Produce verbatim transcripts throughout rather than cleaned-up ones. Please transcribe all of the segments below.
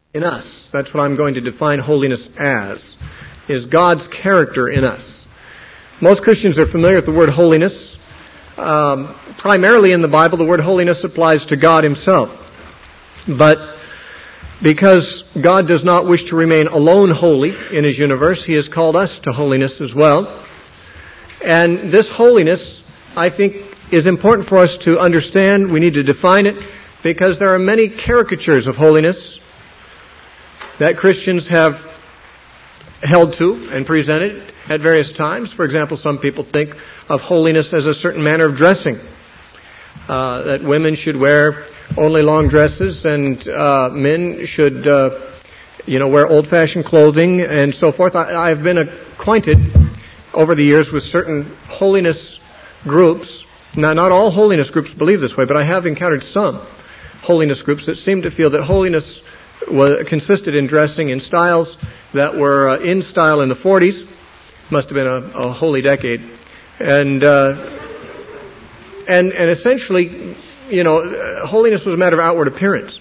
in us. That's what I'm going to define holiness as, is God's character in us. Most Christians are familiar with the word holiness. Um, primarily in the Bible, the word holiness applies to God Himself. But because God does not wish to remain alone holy in His universe, He has called us to holiness as well. And this holiness, I think, is important for us to understand. We need to define it because there are many caricatures of holiness that Christians have held to and presented at various times. For example, some people think of holiness as a certain manner of dressing, uh, that women should wear only long dresses and uh, men should, uh, you know, wear old-fashioned clothing and so forth. I, I've been acquainted over the years with certain holiness groups. Now, not all holiness groups believe this way, but I have encountered some holiness groups that seem to feel that holiness was, consisted in dressing in styles that were uh, in style in the forties. Must have been a, a holy decade. And, uh, and, and essentially, you know, holiness was a matter of outward appearance.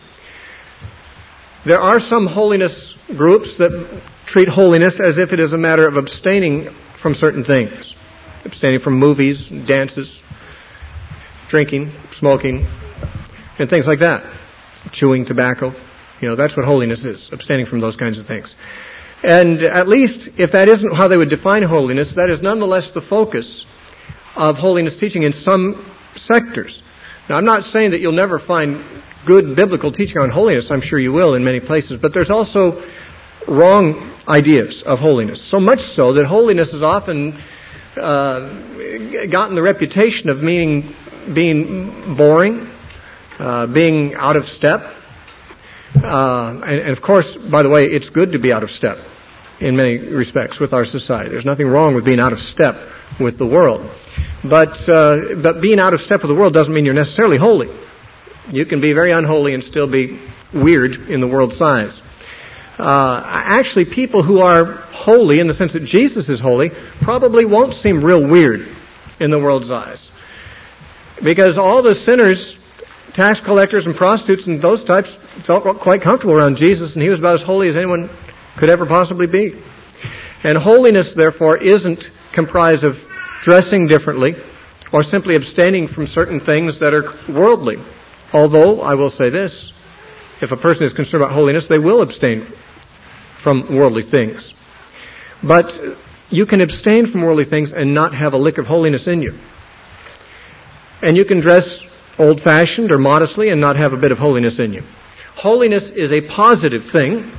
There are some holiness groups that treat holiness as if it is a matter of abstaining from certain things. Abstaining from movies, dances, drinking, smoking, and things like that. Chewing tobacco. You know, that's what holiness is. Abstaining from those kinds of things. And at least, if that isn't how they would define holiness, that is nonetheless the focus of holiness teaching in some sectors. Now, I'm not saying that you'll never find good biblical teaching on holiness. I'm sure you will in many places. But there's also wrong ideas of holiness. So much so that holiness has often uh, gotten the reputation of meaning being boring, uh, being out of step. Uh, and, and of course, by the way, it's good to be out of step in many respects with our society. There's nothing wrong with being out of step with the world. But uh, but being out of step with the world doesn't mean you're necessarily holy. You can be very unholy and still be weird in the world's eyes. Uh, actually, people who are holy in the sense that Jesus is holy probably won't seem real weird in the world's eyes. Because all the sinners, tax collectors and prostitutes and those types felt quite comfortable around Jesus, and He was about as holy as anyone could ever possibly be. And holiness, therefore, isn't comprised of dressing differently or simply abstaining from certain things that are worldly. Although, I will say this, if a person is concerned about holiness, they will abstain from worldly things. But you can abstain from worldly things and not have a lick of holiness in you. And you can dress old-fashioned or modestly and not have a bit of holiness in you. Holiness is a positive thing.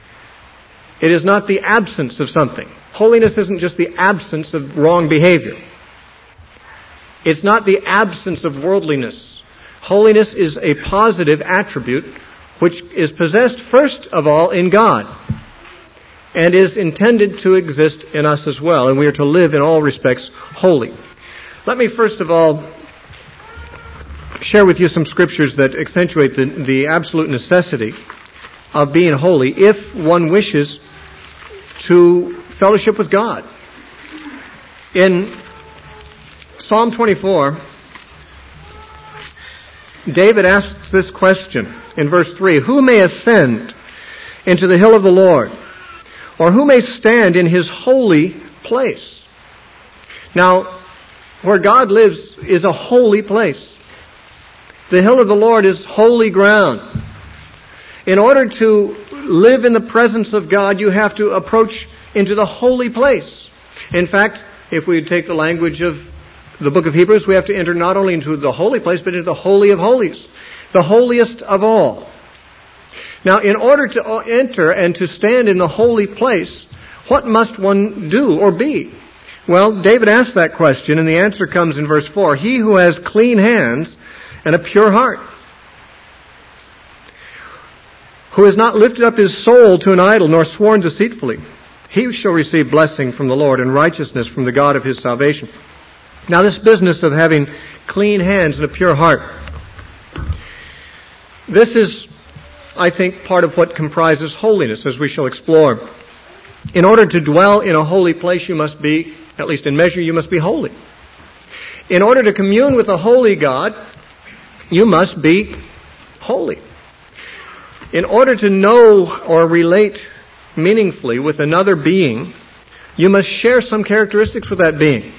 It is not the absence of something. Holiness isn't just the absence of wrong behavior. It's not the absence of worldliness. Holiness is a positive attribute which is possessed first of all in God and is intended to exist in us as well. And we are to live in all respects holy. Let me first of all share with you some scriptures that accentuate the, the absolute necessity of being holy if one wishes to fellowship with God. In Psalm twenty-four, David asks this question in verse three, "Who may ascend into the hill of the Lord? Or who may stand in His holy place?" Now, where God lives is a holy place. The hill of the Lord is holy ground. In order to live in the presence of God, you have to approach into the holy place. In fact, if we take the language of the book of Hebrews, we have to enter not only into the holy place, but into the holy of holies, the holiest of all. Now, in order to enter and to stand in the holy place, what must one do or be? Well, David asked that question, and the answer comes in verse four. "He who has clean hands and a pure heart, who has not lifted up his soul to an idol, nor sworn deceitfully, he shall receive blessing from the Lord and righteousness from the God of his salvation." Now, this business of having clean hands and a pure heart, this is, I think, part of what comprises holiness, as we shall explore. In order to dwell in a holy place, you must be, at least in measure, you must be holy. In order to commune with a holy God, you must be holy. In order to know or relate meaningfully with another being, you must share some characteristics with that being.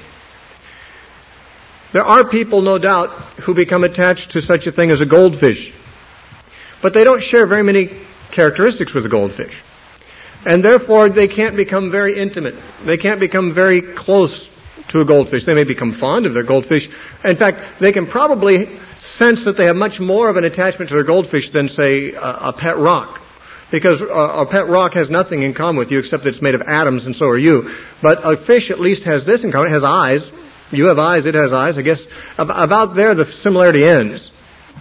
There are people, no doubt, who become attached to such a thing as a goldfish. But they don't share very many characteristics with a goldfish. And therefore, they can't become very intimate. They can't become very close to a goldfish. They may become fond of their goldfish. In fact, they can probably sense that they have much more of an attachment to their goldfish than, say, a, a pet rock. Because a, a pet rock has nothing in common with you except that it's made of atoms and so are you. But a fish at least has this in common. It has eyes. You have eyes, it has eyes. I guess about there the similarity ends.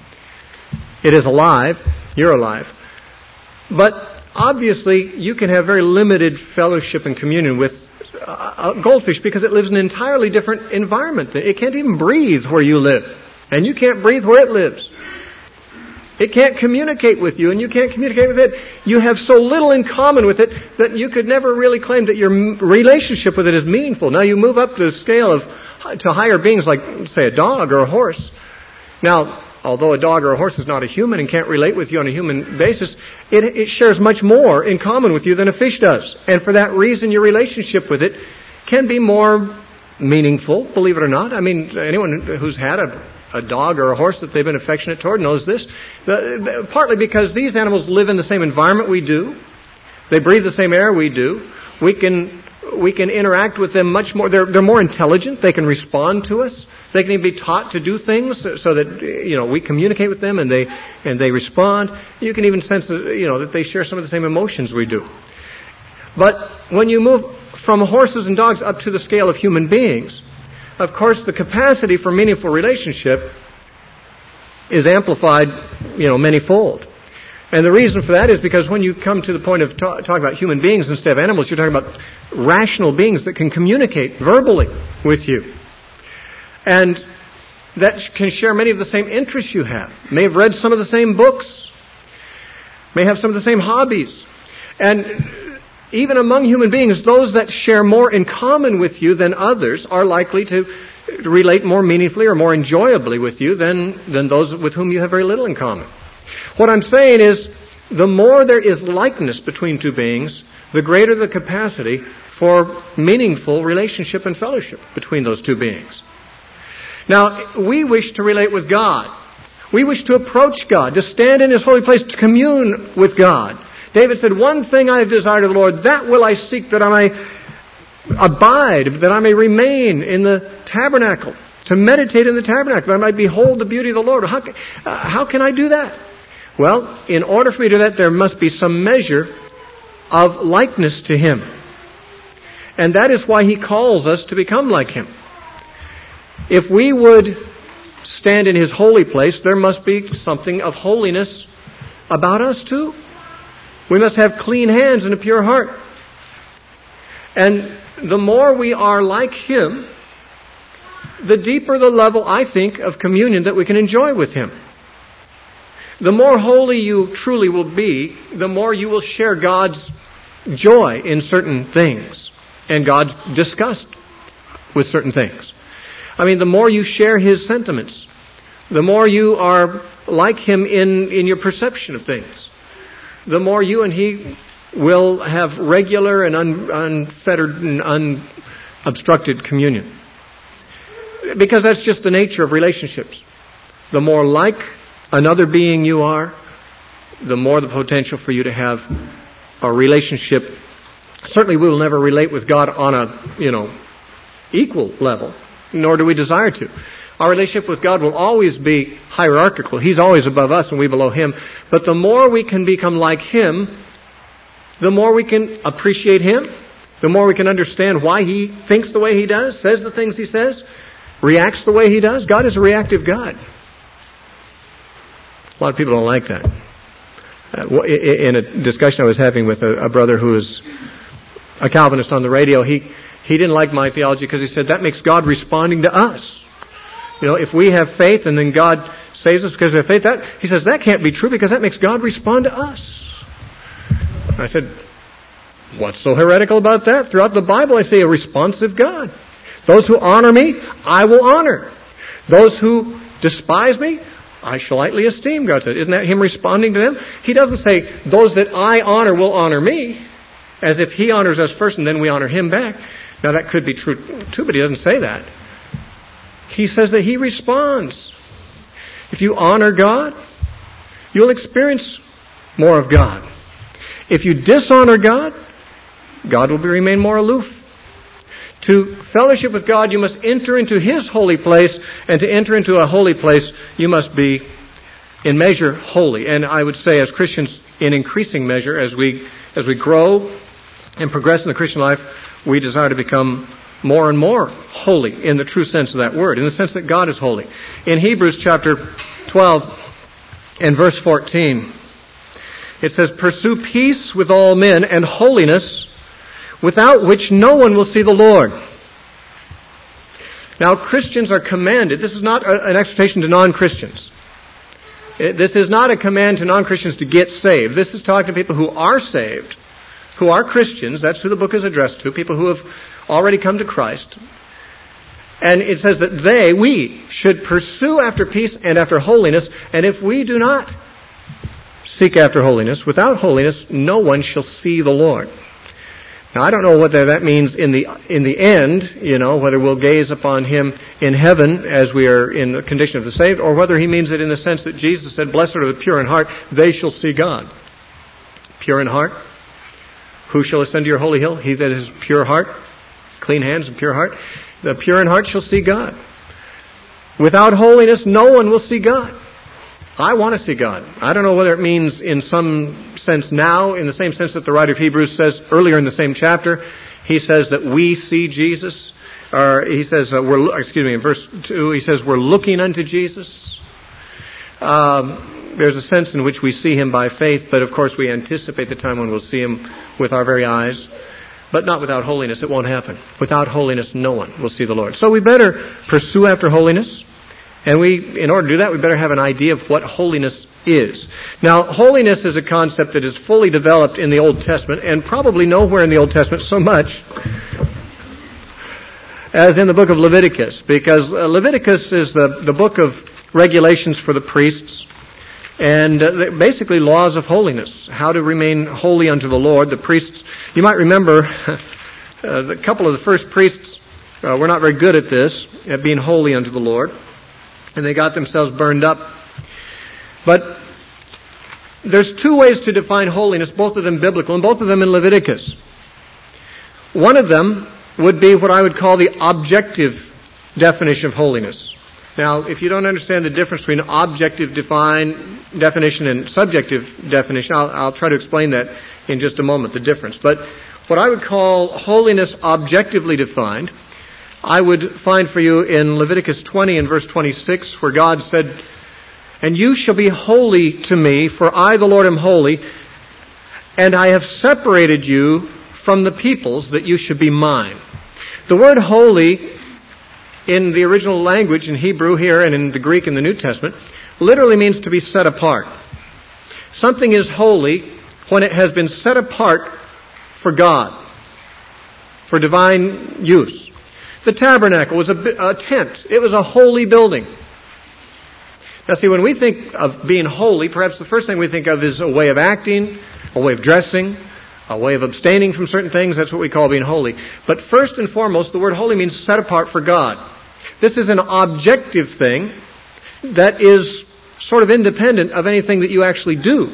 It is alive. You're alive. But obviously, you can have very limited fellowship and communion with a goldfish because it lives in an entirely different environment. It can't even breathe where you live. And you can't breathe where it lives. It can't communicate with you, and you can't communicate with it. You have so little in common with it that you could never really claim that your relationship with it is meaningful. Now, you move up the scale of to higher beings like, say, a dog or a horse. Now, although a dog or a horse is not a human and can't relate with you on a human basis, it, it shares much more in common with you than a fish does. And for that reason, your relationship with it can be more meaningful, believe it or not. I mean, anyone who's had a, a dog or a horse that they've been affectionate toward knows this. The, partly because these animals live in the same environment we do. They breathe the same air we do. We can... We can interact with them much more. They're, they're more intelligent. They can respond to us. They can even be taught to do things so, so that, you know, we communicate with them and they and they respond. You can even sense that, you know, that they share some of the same emotions we do. But when you move from horses and dogs up to the scale of human beings, of course, the capacity for meaningful relationship is amplified, you know, manyfold. And the reason for that is because when you come to the point of ta- talking about human beings instead of animals, you're talking about rational beings that can communicate verbally with you. And that can share many of the same interests you have. May have read some of the same books. May have some of the same hobbies. And even among human beings, those that share more in common with you than others are likely to relate more meaningfully or more enjoyably with you than, than those with whom you have very little in common. What I'm saying is, the more there is likeness between two beings, the greater the capacity for meaningful relationship and fellowship between those two beings. Now, we wish to relate with God. We wish to approach God, to stand in His holy place, to commune with God. David said, "One thing I have desired of the Lord, that will I seek, that I may abide, that I may remain in the tabernacle, to meditate in the tabernacle, that I might behold the beauty of the Lord." How can, uh, how can I do that? Well, in order for me to do that, there must be some measure of likeness to Him. And that is why He calls us to become like Him. If we would stand in His holy place, there must be something of holiness about us too. We must have clean hands and a pure heart. And the more we are like Him, the deeper the level, I think, of communion that we can enjoy with Him. The more holy you truly will be, the more you will share God's joy in certain things and God's disgust with certain things. I mean, the more you share His sentiments, the more you are like Him in, in your perception of things, the more you and He will have regular and un, unfettered and unobstructed communion. Because that's just the nature of relationships. The more like another being you are, the more the potential for you to have a relationship. Certainly we will never relate with God on a, you know, equal level, nor do we desire to. Our relationship with God will always be hierarchical. He's always above us and we below Him. But the more we can become like Him, the more we can appreciate Him, the more we can understand why He thinks the way He does, says the things He says, reacts the way He does. God is a reactive God. A lot of people don't like that. Uh, in a discussion I was having with a, a brother who is a Calvinist on the radio, he, he didn't like my theology because he said that makes God responding to us. You know, if we have faith and then God saves us because we have faith, that, he says that can't be true because that makes God respond to us. I said, what's so heretical about that? Throughout the Bible I see a responsive God. Those who honor me, I will honor. Those who despise me, I shall lightly esteem, God says. Isn't that Him responding to them? He doesn't say, those that I honor will honor me, as if He honors us first and then we honor Him back. Now that could be true too, but He doesn't say that. He says that He responds. If you honor God, you'll experience more of God. If you dishonor God, God will remain more aloof. To fellowship with God, you must enter into His holy place, and to enter into a holy place, you must be, in measure, holy. And I would say, as Christians, in increasing measure, as we as we grow and progress in the Christian life, we desire to become more and more holy in the true sense of that word, in the sense that God is holy. In Hebrews chapter twelve and verse fourteen, it says, "Pursue peace with all men and holiness, without which no one will see the Lord." Now, Christians are commanded. This is not an exhortation to non-Christians. This is not a command to non-Christians to get saved. This is talking to people who are saved, who are Christians. That's who the book is addressed to, people who have already come to Christ. And it says that they, we, should pursue after peace and after holiness. And if we do not seek after holiness, without holiness, no one shall see the Lord. Now, I don't know whether that means in the in the end, you know, whether we'll gaze upon Him in heaven as we are in the condition of the saved, or whether He means it in the sense that Jesus said, "Blessed are the pure in heart, they shall see God." Pure in heart? Who shall ascend to your holy hill? He that has pure heart, clean hands and pure heart. The pure in heart shall see God. Without holiness, no one will see God. I want to see God. I don't know whether it means in some sense now, in the same sense that the writer of Hebrews says earlier in the same chapter. He says that we see Jesus. Or he says, uh, we're, excuse me, in verse two, he says we're looking unto Jesus. Um, there's a sense in which we see Him by faith, but of course we anticipate the time when we'll see Him with our very eyes. But not without holiness. It won't happen. Without holiness, no one will see the Lord. So we better pursue after holiness. And we, in order to do that, we better have an idea of what holiness is. Now, holiness is a concept that is fully developed in the Old Testament, and probably nowhere in the Old Testament so much as in the book of Leviticus, because Leviticus is the, the book of regulations for the priests, and uh, basically laws of holiness, how to remain holy unto the Lord. The priests, you might remember, uh, the couple of the first priests uh, were not very good at this, at being holy unto the Lord. And they got themselves burned up. But there's two ways to define holiness, both of them biblical, and both of them in Leviticus. One of them would be what I would call the objective definition of holiness. Now, if you don't understand the difference between objective define, definition and subjective definition, I'll, I'll try to explain that in just a moment, the difference. But what I would call holiness objectively defined, I would find for you in Leviticus twenty and verse twenty-six, where God said, "And you shall be holy to me, for I, the Lord, am holy, and I have separated you from the peoples that you should be mine." The word holy in the original language, in Hebrew here and in the Greek in the New Testament, literally means to be set apart. Something is holy when it has been set apart for God, for divine use. The tabernacle was a, a tent. It was a holy building. Now see, when we think of being holy, perhaps the first thing we think of is a way of acting, a way of dressing, a way of abstaining from certain things. That's what we call being holy. But first and foremost, the word holy means set apart for God. This is an objective thing that is sort of independent of anything that you actually do.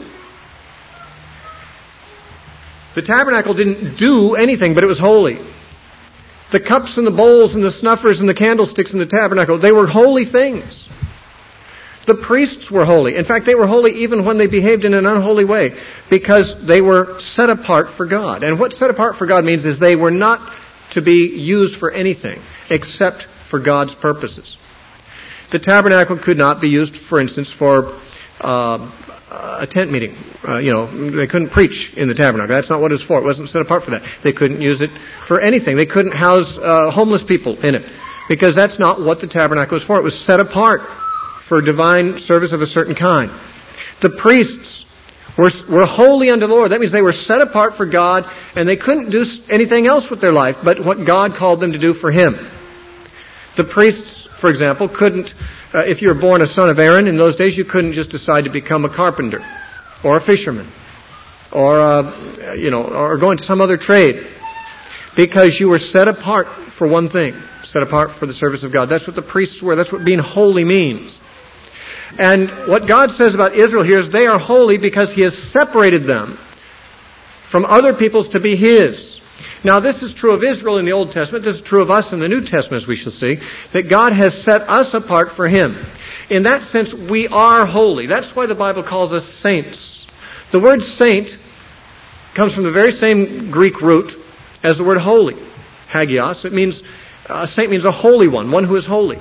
The tabernacle didn't do anything, but it was holy. The cups and the bowls and the snuffers and the candlesticks in the tabernacle, they were holy things. The priests were holy. In fact, they were holy even when they behaved in an unholy way, because they were set apart for God. And what set apart for God means is they were not to be used for anything except for God's purposes. The tabernacle could not be used, for instance, for uh, a tent meeting. Uh, you know, they couldn't preach in the tabernacle. That's not what it was for. It wasn't set apart for that. They couldn't use it for anything. They couldn't house uh, homeless people in it, because that's not what the tabernacle was for. It was set apart for divine service of a certain kind. The priests were, were holy unto the Lord. That means they were set apart for God, and they couldn't do anything else with their life but what God called them to do for Him. The priests, for example, couldn't uh, if you were born a son of Aaron, in those days you couldn't just decide to become a carpenter or a fisherman or, uh, you know, or go into some other trade, because you were set apart for one thing, set apart for the service of God. That's what the priests were. That's what being holy means. And what God says about Israel here is they are holy because He has separated them from other peoples to be His. Now, this is true of Israel in the Old Testament. This is true of us in the New Testament, as we shall see, that God has set us apart for Him. In that sense, we are holy. That's why the Bible calls us saints. The word saint comes from the very same Greek root as the word holy, hagios. It means, a saint means a holy one, one who is holy.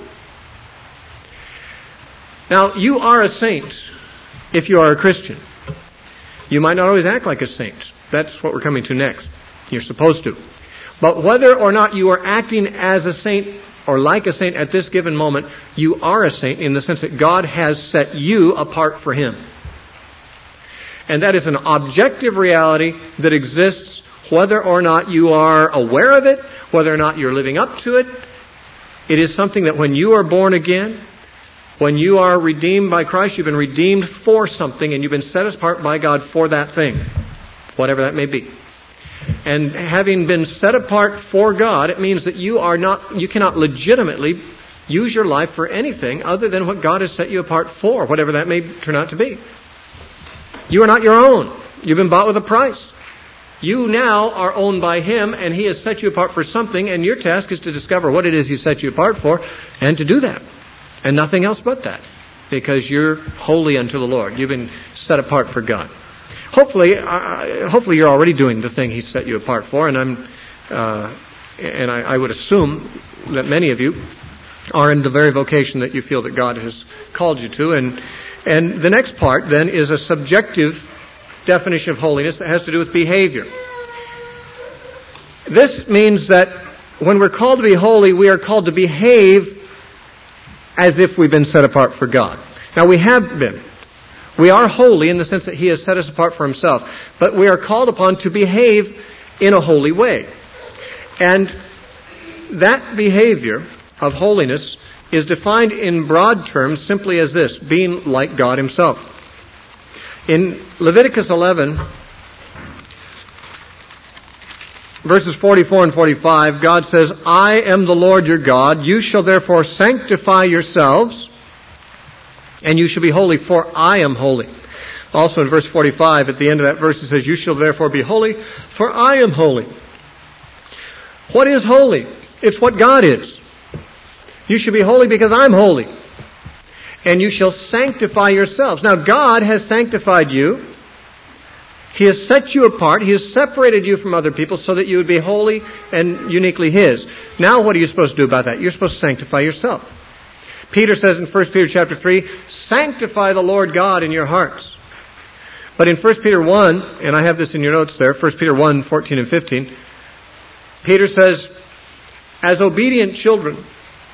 Now, you are a saint if you are a Christian. You might not always act like a saint. That's what we're coming to next. You're supposed to. But whether or not you are acting as a saint or like a saint at this given moment, you are a saint in the sense that God has set you apart for Him. And that is an objective reality that exists whether or not you are aware of it, whether or not you're living up to it. It is something that when you are born again, when you are redeemed by Christ, you've been redeemed for something and you've been set apart by God for that thing, whatever that may be. And having been set apart for God, it means that you are not, you cannot legitimately use your life for anything other than what God has set you apart for, whatever that may turn out to be. You are not your own. You've been bought with a price. You now are owned by Him, and He has set you apart for something, and your task is to discover what it is He set you apart for, and to do that. And nothing else but that. Because you're holy unto the Lord. You've been set apart for God. Hopefully, uh, hopefully you're already doing the thing He set you apart for, and I'm, uh, and I, I would assume that many of you are in the very vocation that you feel that God has called you to. And and the next part then is a subjective definition of holiness that has to do with behavior. This means that when we're called to be holy, we are called to behave as if we've been set apart for God. Now, we have been. We are holy in the sense that He has set us apart for Himself. But we are called upon to behave in a holy way. And that behavior of holiness is defined in broad terms simply as this: being like God Himself. In Leviticus eleven, verses forty-four and forty-five, God says, I am the Lord your God. You shall therefore sanctify yourselves, and you shall be holy, for I am holy. Also in verse forty-five, at the end of that verse, it says, you shall therefore be holy, for I am holy. What is holy? It's what God is. You shall be holy because I'm holy. And you shall sanctify yourselves. Now, God has sanctified you. He has set you apart. He has separated you from other people so that you would be holy and uniquely His. Now, what are you supposed to do about that? You're supposed to sanctify yourself. Peter says in First Peter chapter three, sanctify the Lord God in your hearts. But in First Peter one, and I have this in your notes there, First Peter one, fourteen and fifteen, Peter says, as obedient children,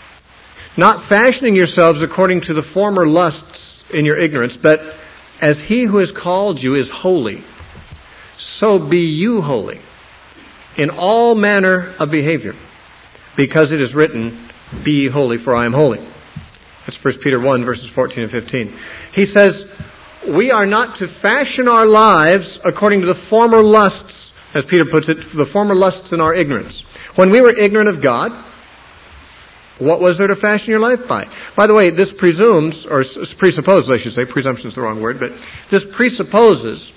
not fashioning yourselves according to the former lusts in your ignorance, but as He who has called you is holy, so be you holy in all manner of behavior, because it is written, be ye holy, for I am holy. That's First Peter one, verses fourteen and fifteen. He says, we are not to fashion our lives according to the former lusts, as Peter puts it, the former lusts in our ignorance. When we were ignorant of God, what was there to fashion your life by? By the way, this presumes, or presupposes, I should say, presumption is the wrong word, but this presupposes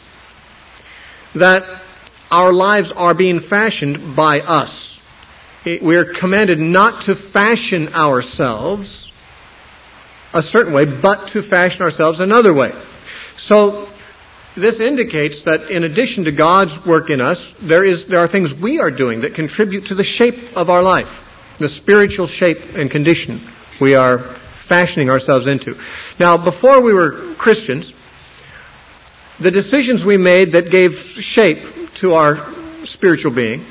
that our lives are being fashioned by us. We are commanded not to fashion ourselves a certain way, but to fashion ourselves another way. So, this indicates that in addition to God's work in us, there is there are things we are doing that contribute to the shape of our life. The spiritual shape and condition we are fashioning ourselves into. Now, before we were Christians, the decisions we made that gave shape to our spiritual being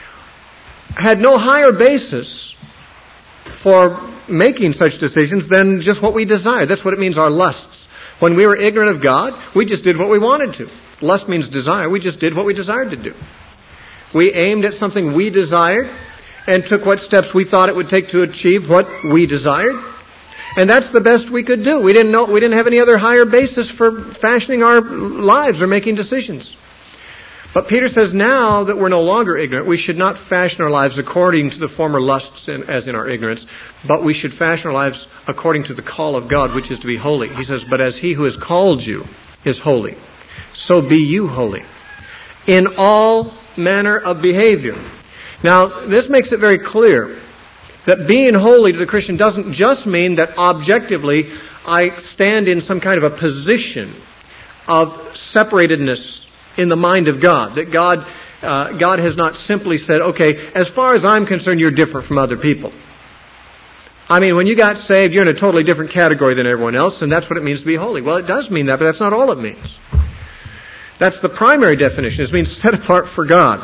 had no higher basis for making such decisions than just what we desired. That's what it means, our lusts. When we were ignorant of God, we just did what we wanted to. Lust means desire. We just did what we desired to do. We aimed at something we desired and took what steps we thought it would take to achieve what we desired. And that's the best we could do. We didn't know, we didn't have any other higher basis for fashioning our lives or making decisions. But Peter says now that we're no longer ignorant, we should not fashion our lives according to the former lusts in, as in our ignorance, but we should fashion our lives according to the call of God, which is to be holy. He says, but as he who has called you is holy, so be you holy in all manner of behavior. Now, this makes it very clear that being holy to the Christian doesn't just mean that objectively I stand in some kind of a position of separatedness in the mind of God. That God uh, God has not simply said, okay, as far as I'm concerned, you're different from other people. I mean, when you got saved, you're in a totally different category than everyone else, and that's what it means to be holy. Well, it does mean that, but that's not all it means. That's the primary definition. It means set apart for God.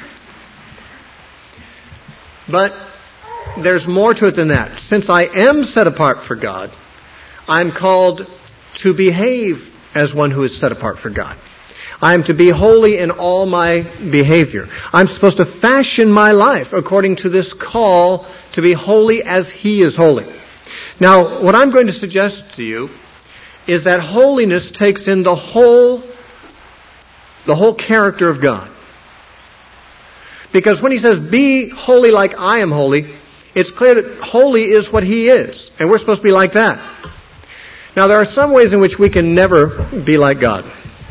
But there's more to it than that. Since I am set apart for God, I'm called to behave as one who is set apart for God. I am to be holy in all my behavior. I'm supposed to fashion my life according to this call to be holy as He is holy. Now, what I'm going to suggest to you is that holiness takes in the whole, the whole character of God. Because when He says, be holy like I am holy, it's clear that holy is what He is. And we're supposed to be like that. Now, there are some ways in which we can never be like God.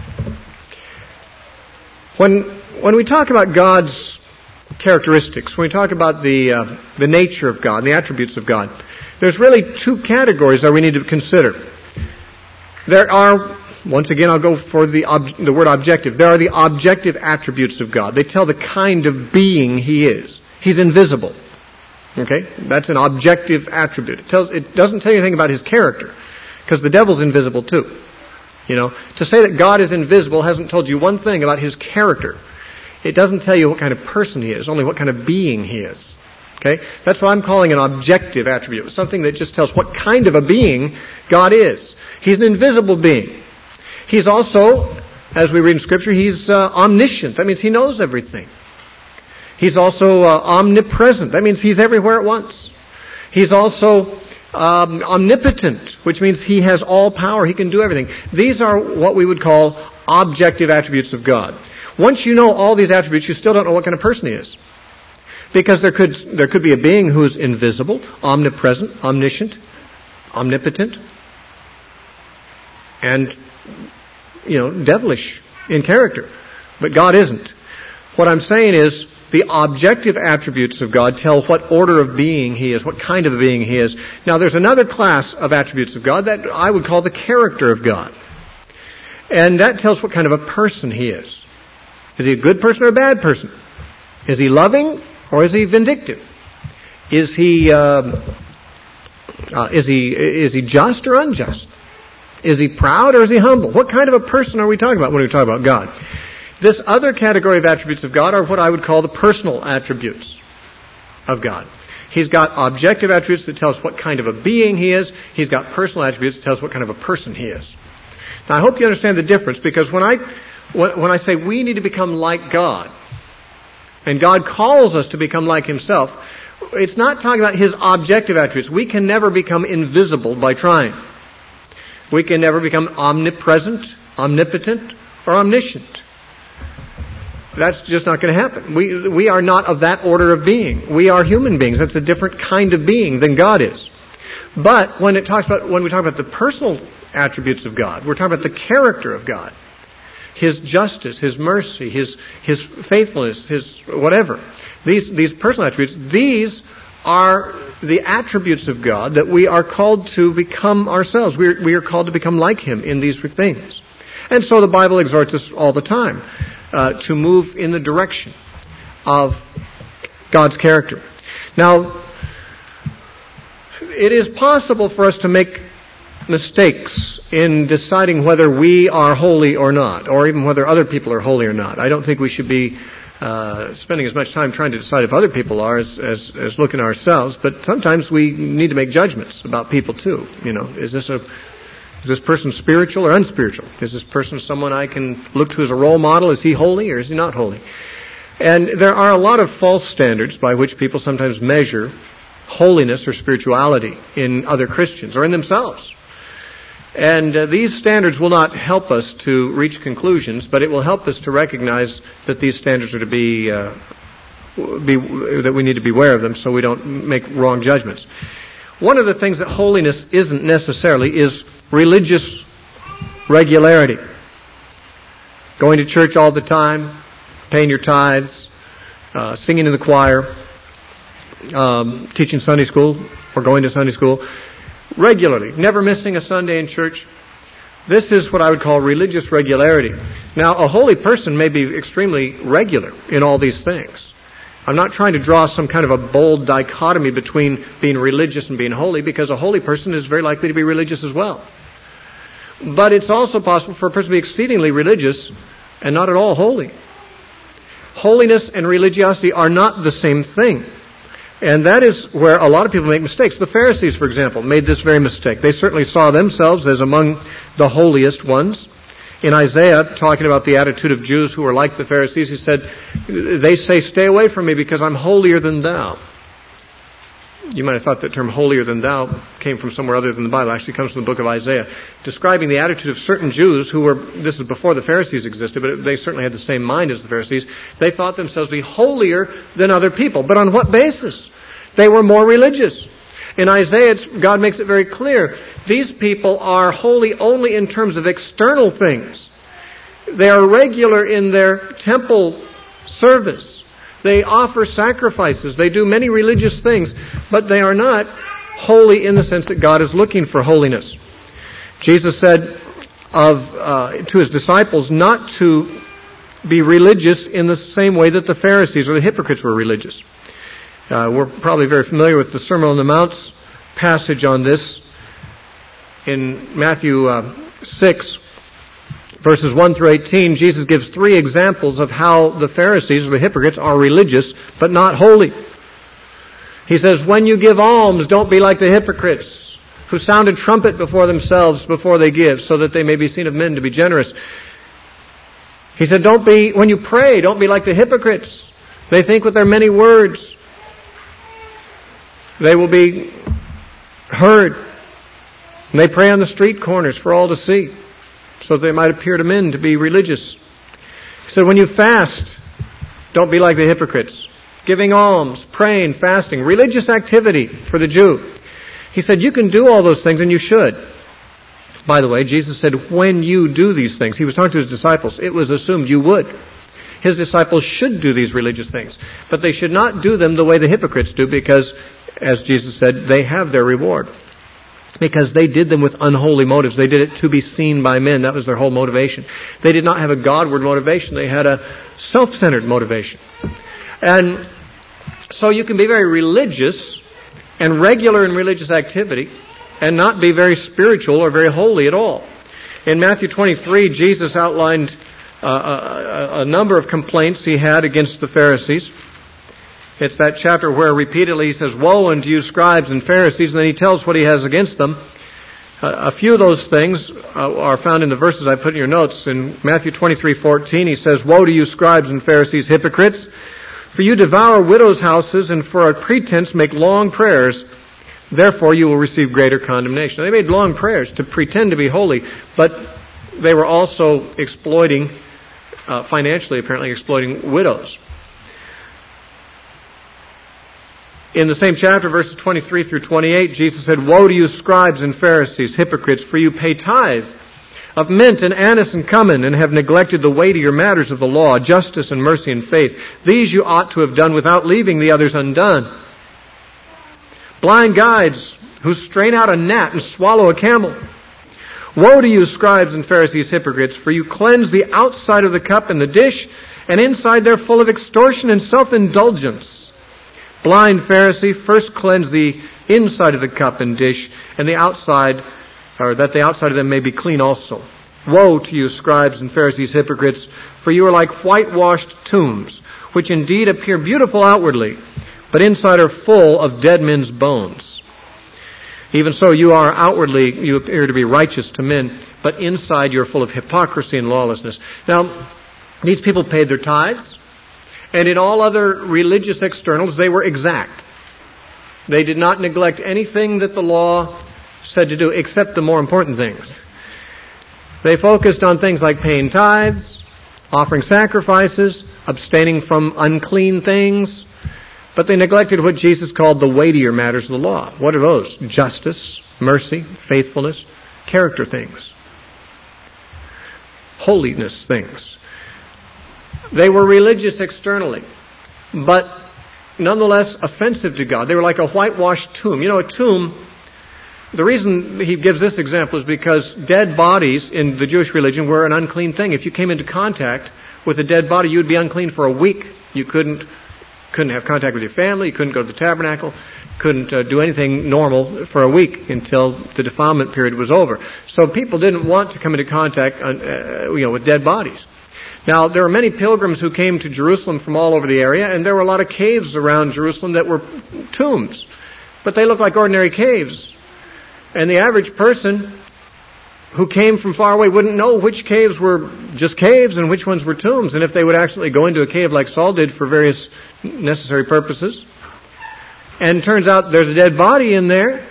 When when we talk about God's characteristics, when we talk about the uh, the nature of God, the attributes of God, there's really two categories that we need to consider. There are, once again, I'll go for the ob- the word objective. There are the objective attributes of God. They tell the kind of being He is. He's invisible. Okay, that's an objective attribute. It tells it doesn't tell you anything about His character, because the devil's invisible too. You know, to say that God is invisible hasn't told you one thing about His character. It doesn't tell you what kind of person He is, only what kind of being He is. Okay? That's what I'm calling an objective attribute. Something that just tells what kind of a being God is. He's an invisible being. He's also, as we read in Scripture, He's uh, omniscient. That means He knows everything. He's also uh, omnipresent. That means He's everywhere at once. He's also Um, omnipotent, which means He has all power. He can do everything. These are what we would call objective attributes of God. Once you know all these attributes, you still don't know what kind of person He is. Because there could there could be a being who's invisible, omnipresent, omniscient, omnipotent, and, you know, devilish in character. But God isn't. What I'm saying is, the objective attributes of God tell what order of being He is, what kind of being He is. Now, there's another class of attributes of God that I would call the character of God. And that tells what kind of a person He is. Is He a good person or a bad person? Is He loving or is He vindictive? Is He uh, uh, is He is He just or unjust? Is He proud or is He humble? What kind of a person are we talking about when we talk about God? This other category of attributes of God are what I would call the personal attributes of God. He's got objective attributes that tell us what kind of a being He is. He's got personal attributes that tell us what kind of a person He is. Now, I hope you understand the difference, because when I when I say we need to become like God, and God calls us to become like Himself, it's not talking about His objective attributes. We can never become invisible by trying. We can never become omnipresent, omnipotent, or omniscient. That's just not going to happen. We we are not of that order of being. We are human beings. That's a different kind of being than God is. But when it talks about when we talk about the personal attributes of God, we're talking about the character of God, His justice, His mercy, His His faithfulness, His whatever. These these personal attributes. These are the attributes of God that we are called to become ourselves. We are, we are called to become like Him in these things. And so the Bible exhorts us all the time Uh, to move in the direction of God's character. Now, it is possible for us to make mistakes in deciding whether we are holy or not, or even whether other people are holy or not. I don't think we should be uh, spending as much time trying to decide if other people are as, as, as looking at ourselves, but sometimes we need to make judgments about people too. You know, is this a Is this person spiritual or unspiritual? Is this person someone I can look to as a role model? Is he holy or is he not holy? And there are a lot of false standards by which people sometimes measure holiness or spirituality in other Christians or in themselves. And uh, these standards will not help us to reach conclusions, but it will help us to recognize that these standards are to be, uh, be that we need to be aware of them so we don't make wrong judgments. One of the things that holiness isn't necessarily is religious regularity. Going to church all the time, paying your tithes, uh, singing in the choir, um, teaching Sunday school or going to Sunday school regularly, never missing a Sunday in church. This is what I would call religious regularity. Now, a holy person may be extremely regular in all these things. I'm not trying to draw some kind of a bold dichotomy between being religious and being holy, because a holy person is very likely to be religious as well. But it's also possible for a person to be exceedingly religious and not at all holy. Holiness and religiosity are not the same thing. And that is where a lot of people make mistakes. The Pharisees, for example, made this very mistake. They certainly saw themselves as among the holiest ones. In Isaiah, talking about the attitude of Jews who were like the Pharisees, he said, they say, stay away from me because I'm holier than thou. You might have thought that term holier than thou came from somewhere other than the Bible. It actually comes from the book of Isaiah, describing the attitude of certain Jews who were, this is before the Pharisees existed, but they certainly had the same mind as the Pharisees. They thought themselves to be holier than other people. But on what basis? They were more religious. In Isaiah, God makes it very clear. These people are holy only in terms of external things. They are regular in their temple service. They offer sacrifices. They do many religious things, but they are not holy in the sense that God is looking for holiness. Jesus said of uh, to His disciples not to be religious in the same way that the Pharisees or the hypocrites were religious. Uh, we're probably very familiar with the Sermon on the Mount's passage on this. In Matthew uh, six, verses one through eighteen, Jesus gives three examples of how the Pharisees or the hypocrites are religious but not holy. He says, when you give alms, don't be like the hypocrites who sound a trumpet before themselves before they give, so that they may be seen of men to be generous. He said, don't be, when you pray, don't be like the hypocrites. They think with their many words they will be heard. And they pray on the street corners for all to see, so that they might appear to men to be religious. He said, when you fast, don't be like the hypocrites. Giving alms, praying, fasting, religious activity for the Jew. He said, you can do all those things, and you should. By the way, Jesus said, when you do these things, He was talking to His disciples, it was assumed you would. His disciples should do these religious things, but they should not do them the way the hypocrites do, because, as Jesus said, they have their reward. Because they did them with unholy motives. They did it to be seen by men. That was their whole motivation. They did not have a Godward motivation. They had a self-centered motivation. And so you can be very religious and regular in religious activity and not be very spiritual or very holy at all. In Matthew twenty-three, Jesus outlined uh, a, a number of complaints He had against the Pharisees. It's that chapter where repeatedly He says, woe unto you scribes and Pharisees, and then He tells what He has against them. Uh, a few of those things uh, are found in the verses I put in your notes. In Matthew twenty-three fourteen, He says, woe to you scribes and Pharisees, hypocrites, for you devour widows' houses, and for a pretense make long prayers. Therefore you will receive greater condemnation. They made long prayers to pretend to be holy, but they were also exploiting, uh, financially apparently exploiting widows. In the same chapter, verses twenty-three through twenty-eight, Jesus said, woe to you scribes and Pharisees, hypocrites, for you pay tithe of mint and anise and cumin, and have neglected the weightier matters of the law, justice and mercy and faith. These you ought to have done without leaving the others undone. Blind guides who strain out a gnat and swallow a camel. Woe to you scribes and Pharisees, hypocrites, for you cleanse the outside of the cup and the dish, and inside they're full of extortion and self-indulgence. Blind Pharisee, first cleanse the inside of the cup and dish, and the outside, or that the outside of them may be clean also. Woe to you, scribes and Pharisees, hypocrites, for you are like whitewashed tombs, which indeed appear beautiful outwardly, but inside are full of dead men's bones. Even so, you are outwardly, you appear to be righteous to men, but inside you are full of hypocrisy and lawlessness. Now, these people paid their tithes. And in all other religious externals, they were exact. They did not neglect anything that the law said to do, except the more important things. They focused on things like paying tithes, offering sacrifices, abstaining from unclean things, but they neglected what Jesus called the weightier matters of the law. What are those? Justice, mercy, faithfulness, character things, holiness things. They were religious externally, but nonetheless offensive to God. They were like a whitewashed tomb. You know, a tomb, the reason he gives this example is because dead bodies in the Jewish religion were an unclean thing. If you came into contact with a dead body, you would be unclean for a week. You couldn't couldn't have contact with your family. You couldn't go to the tabernacle. Couldn't uh, do anything normal for a week until the defilement period was over. So people didn't want to come into contact, uh, you know, with dead bodies. Now, there were many pilgrims who came to Jerusalem from all over the area, and there were a lot of caves around Jerusalem that were tombs. But they looked like ordinary caves. And the average person who came from far away wouldn't know which caves were just caves and which ones were tombs. And if they would actually go into a cave like Saul did for various necessary purposes, and it turns out there's a dead body in there,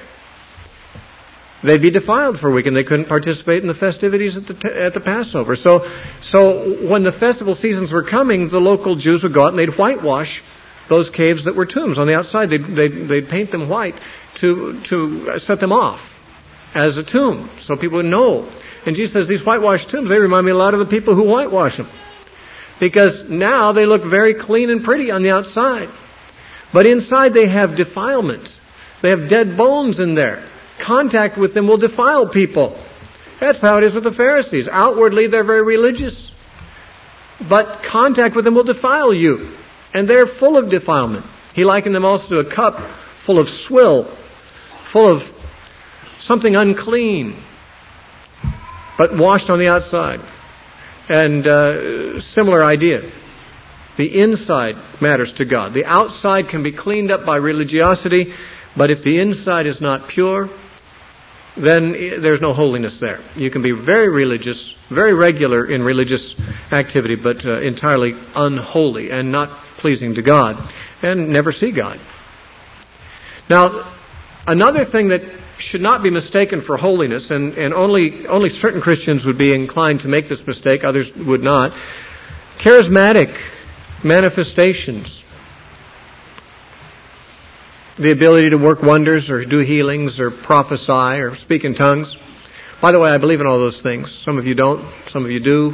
they'd be defiled for a week, and they couldn't participate in the festivities at the at the Passover. So, so when the festival seasons were coming, the local Jews would go out and they'd whitewash those caves that were tombs on the outside. They'd they'd, they'd paint them white to to set them off as a tomb, so people would know. And Jesus says these whitewashed tombs, they remind me a lot of the people who whitewash them, because now they look very clean and pretty on the outside, but inside they have defilements. They have dead bones in there. Contact with them will defile people. That's how it is with the Pharisees. Outwardly, they're very religious, but contact with them will defile you, and they're full of defilement. He likened them also to a cup full of swill, full of something unclean, but washed on the outside. And uh, similar idea. The inside matters to God. The outside can be cleaned up by religiosity, but if the inside is not pure, then there's no holiness there. You can be very religious, very regular in religious activity, but uh, entirely unholy and not pleasing to God, and never see God. Now, another thing that should not be mistaken for holiness, and, and only only certain Christians would be inclined to make this mistake, others would not. Charismatic manifestations. The ability to work wonders or do healings or prophesy or speak in tongues. By the way, I believe in all those things. Some of you don't. Some of you do.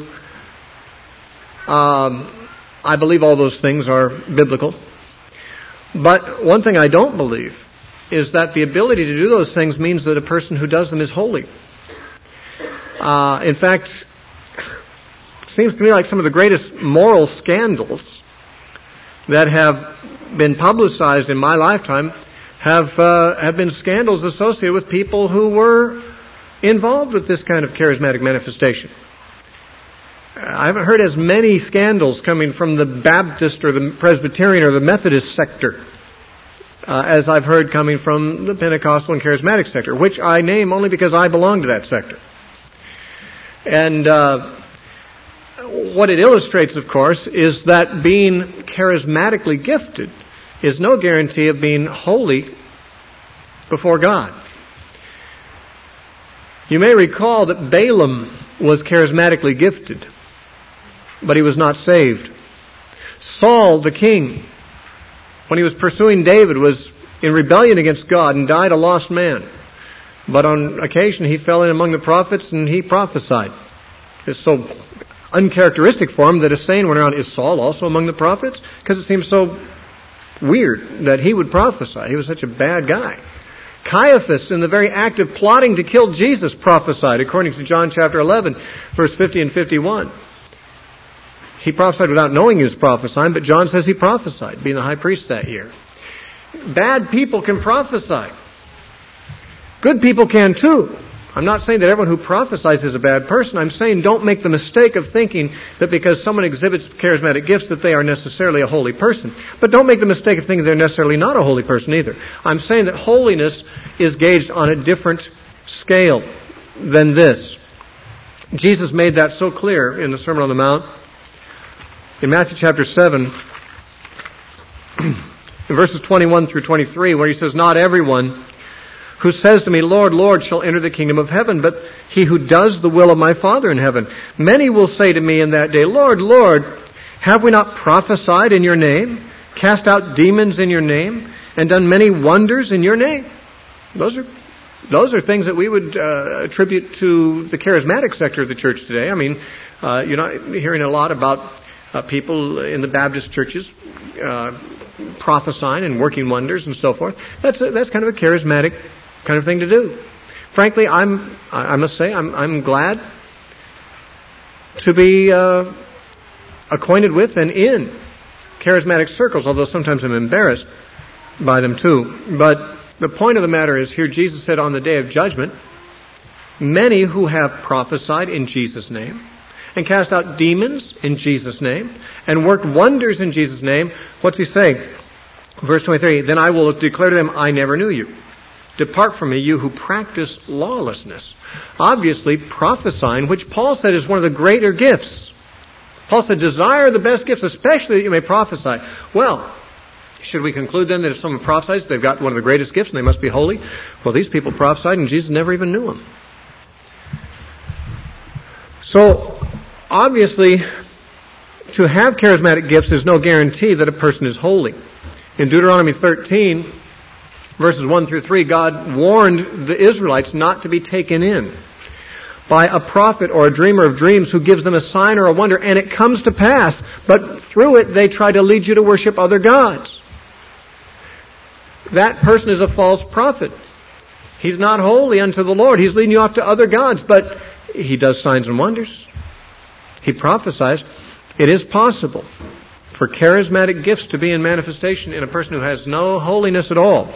Um, I believe all those things are biblical. But one thing I don't believe is that the ability to do those things means that a person who does them is holy. Uh, in fact, it seems to me like some of the greatest moral scandals that have been publicized in my lifetime have uh, have been scandals associated with people who were involved with this kind of charismatic manifestation. I haven't heard as many scandals coming from the Baptist or the Presbyterian or the Methodist sector Uh, as I've heard coming from the Pentecostal and Charismatic sector, which I name only because I belong to that sector. And uh, what it illustrates, of course, is that being charismatically gifted is no guarantee of being holy before God. You may recall that Balaam was charismatically gifted, but he was not saved. Saul, the king, when he was pursuing David, was in rebellion against God and died a lost man. But on occasion he fell in among the prophets and he prophesied. It's so uncharacteristic for him that a saying went around, is Saul also among the prophets? Because it seems so weird that he would prophesy. He was such a bad guy. Caiaphas, in the very act of plotting to kill Jesus, prophesied, according to John chapter eleven, verse fifty and fifty-one. He prophesied without knowing he was prophesying, but John says he prophesied, being the high priest that year. Bad people can prophesy. Good people can too. I'm not saying that everyone who prophesies is a bad person. I'm saying don't make the mistake of thinking that because someone exhibits charismatic gifts that they are necessarily a holy person. But don't make the mistake of thinking they're necessarily not a holy person either. I'm saying that holiness is gauged on a different scale than this. Jesus made that so clear in the Sermon on the Mount. In Matthew chapter seven, In verses twenty-one through twenty-three, where he says, "Not everyone who says to me, 'Lord, Lord,' shall enter the kingdom of heaven, but he who does the will of my Father in heaven. Many will say to me in that day, 'Lord, Lord, have we not prophesied in your name, cast out demons in your name, and done many wonders in your name?'" Those are those are things that we would uh, attribute to the charismatic sector of the church today. I mean, uh, you're not hearing a lot about uh, people in the Baptist churches uh, prophesying and working wonders and so forth. That's a, that's kind of a charismatic kind of thing to do. Frankly, I'm I must say I'm I'm glad to be uh, acquainted with and in charismatic circles, although sometimes I'm embarrassed by them too. But the point of the matter is, here Jesus said on the day of judgment, many who have prophesied in Jesus' name and cast out demons in Jesus' name and worked wonders in Jesus' name, what's he say? Verse twenty-three, "Then I will declare to them, I never knew you. Depart from me, you who practice lawlessness." Obviously, prophesying, which Paul said is one of the greater gifts. Paul said, desire the best gifts, especially that you may prophesy. Well, should we conclude then that if someone prophesies, they've got one of the greatest gifts and they must be holy? Well, these people prophesied and Jesus never even knew them. So, obviously, to have charismatic gifts is no guarantee that a person is holy. In Deuteronomy thirteen, verses one through three, God warned the Israelites not to be taken in by a prophet or a dreamer of dreams who gives them a sign or a wonder, and it comes to pass, but through it they try to lead you to worship other gods. That person is a false prophet. He's not holy unto the Lord. He's leading you off to other gods, but he does signs and wonders. He prophesies. It is possible for charismatic gifts to be in manifestation in a person who has no holiness at all.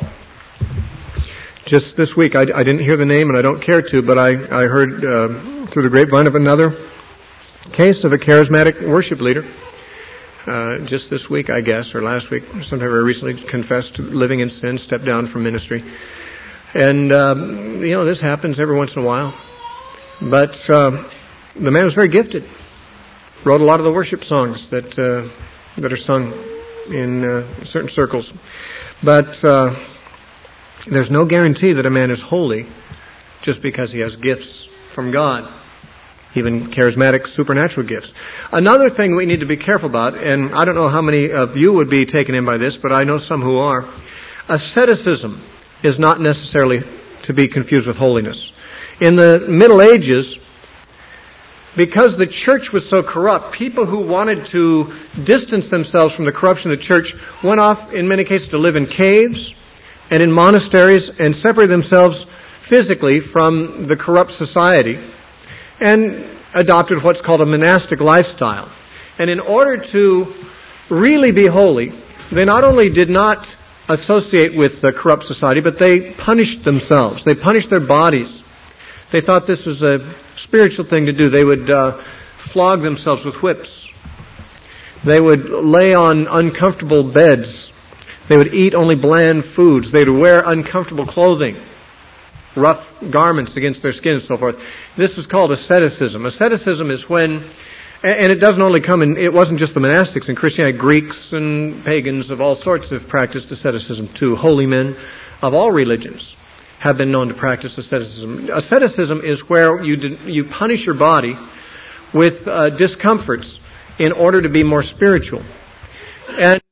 Just this week, I, I didn't hear the name and I don't care to, but I, I heard uh, through the grapevine of another case of a charismatic worship leader. Uh, just this week, I guess, or last week, sometime very recently, confessed to living in sin, stepped down from ministry. And, um, you know, this happens every once in a while. But uh, the man was very gifted. Wrote a lot of the worship songs that uh, that are sung in uh, certain circles. But uh, there's no guarantee that a man is holy just because he has gifts from God. Even charismatic, supernatural gifts. Another thing we need to be careful about, and I don't know how many of you would be taken in by this, but I know some who are. Asceticism is not necessarily to be confused with holiness. In the Middle Ages, because the church was so corrupt, people who wanted to distance themselves from the corruption of the church went off, in many cases, to live in caves and in monasteries and separate themselves physically from the corrupt society, and adopted what's called a monastic lifestyle. And in order to really be holy, they not only did not associate with the corrupt society, but they punished themselves. They punished their bodies. They thought this was a spiritual thing to do. They would uh, flog themselves with whips. They would lay on uncomfortable beds. They would eat only bland foods. They would wear uncomfortable clothing, rough garments against their skin and so forth. This is called asceticism. Asceticism is when, and it doesn't only come in, it wasn't just the monastics in Christianity. Greeks and pagans of all sorts have practiced asceticism too. Holy men of all religions have been known to practice asceticism. Asceticism is where you you punish your body with uh, discomforts in order to be more spiritual. And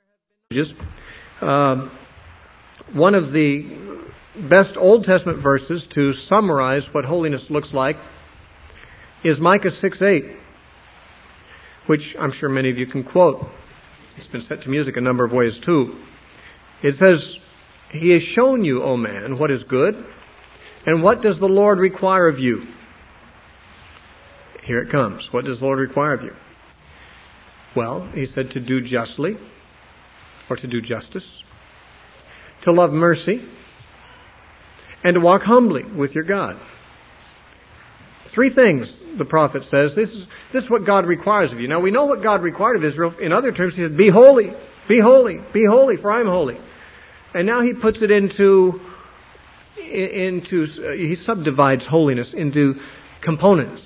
uh, one of the best Old Testament verses to summarize what holiness looks like is Micah six eight, which I'm sure many of you can quote. It's been set to music a number of ways too. It says, "He has shown you, O man, what is good, and what does the Lord require of you?" Here it comes. What does the Lord require of you? Well, he said to do justly, or to do justice, to love mercy, and to walk humbly with your God. Three things, the prophet says. This is, this is what God requires of you. Now, we know what God required of Israel. In other terms, he said, be holy, be holy, be holy, for I'm holy. And now he puts it into, into he subdivides holiness into components.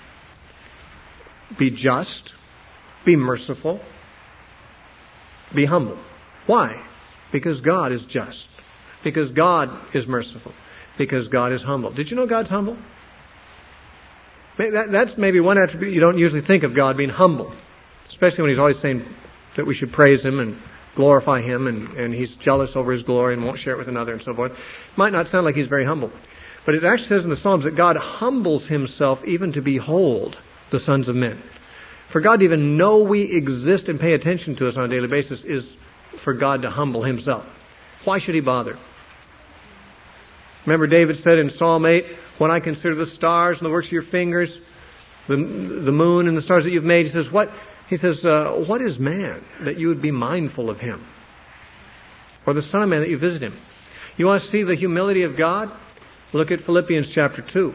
Be just, be merciful, be humble. Why? Because God is just. Because God is merciful. Because God is humble. Did you know God's humble? That's maybe one attribute you don't usually think of God being humble. Especially when He's always saying that we should praise Him and glorify Him, and, and He's jealous over His glory and won't share it with another and so forth. Might not sound like He's very humble. But it actually says in the Psalms that God humbles Himself even to behold the sons of men. For God to even know we exist and pay attention to us on a daily basis is for God to humble Himself. Why should He bother? Remember David said in Psalm eight, when I consider the stars and the works of your fingers, the, the moon and the stars that you've made, he says, what? He says, uh, what is man that you would be mindful of him? Or the Son of Man that you visit him? You want to see the humility of God? Look at Philippians chapter two.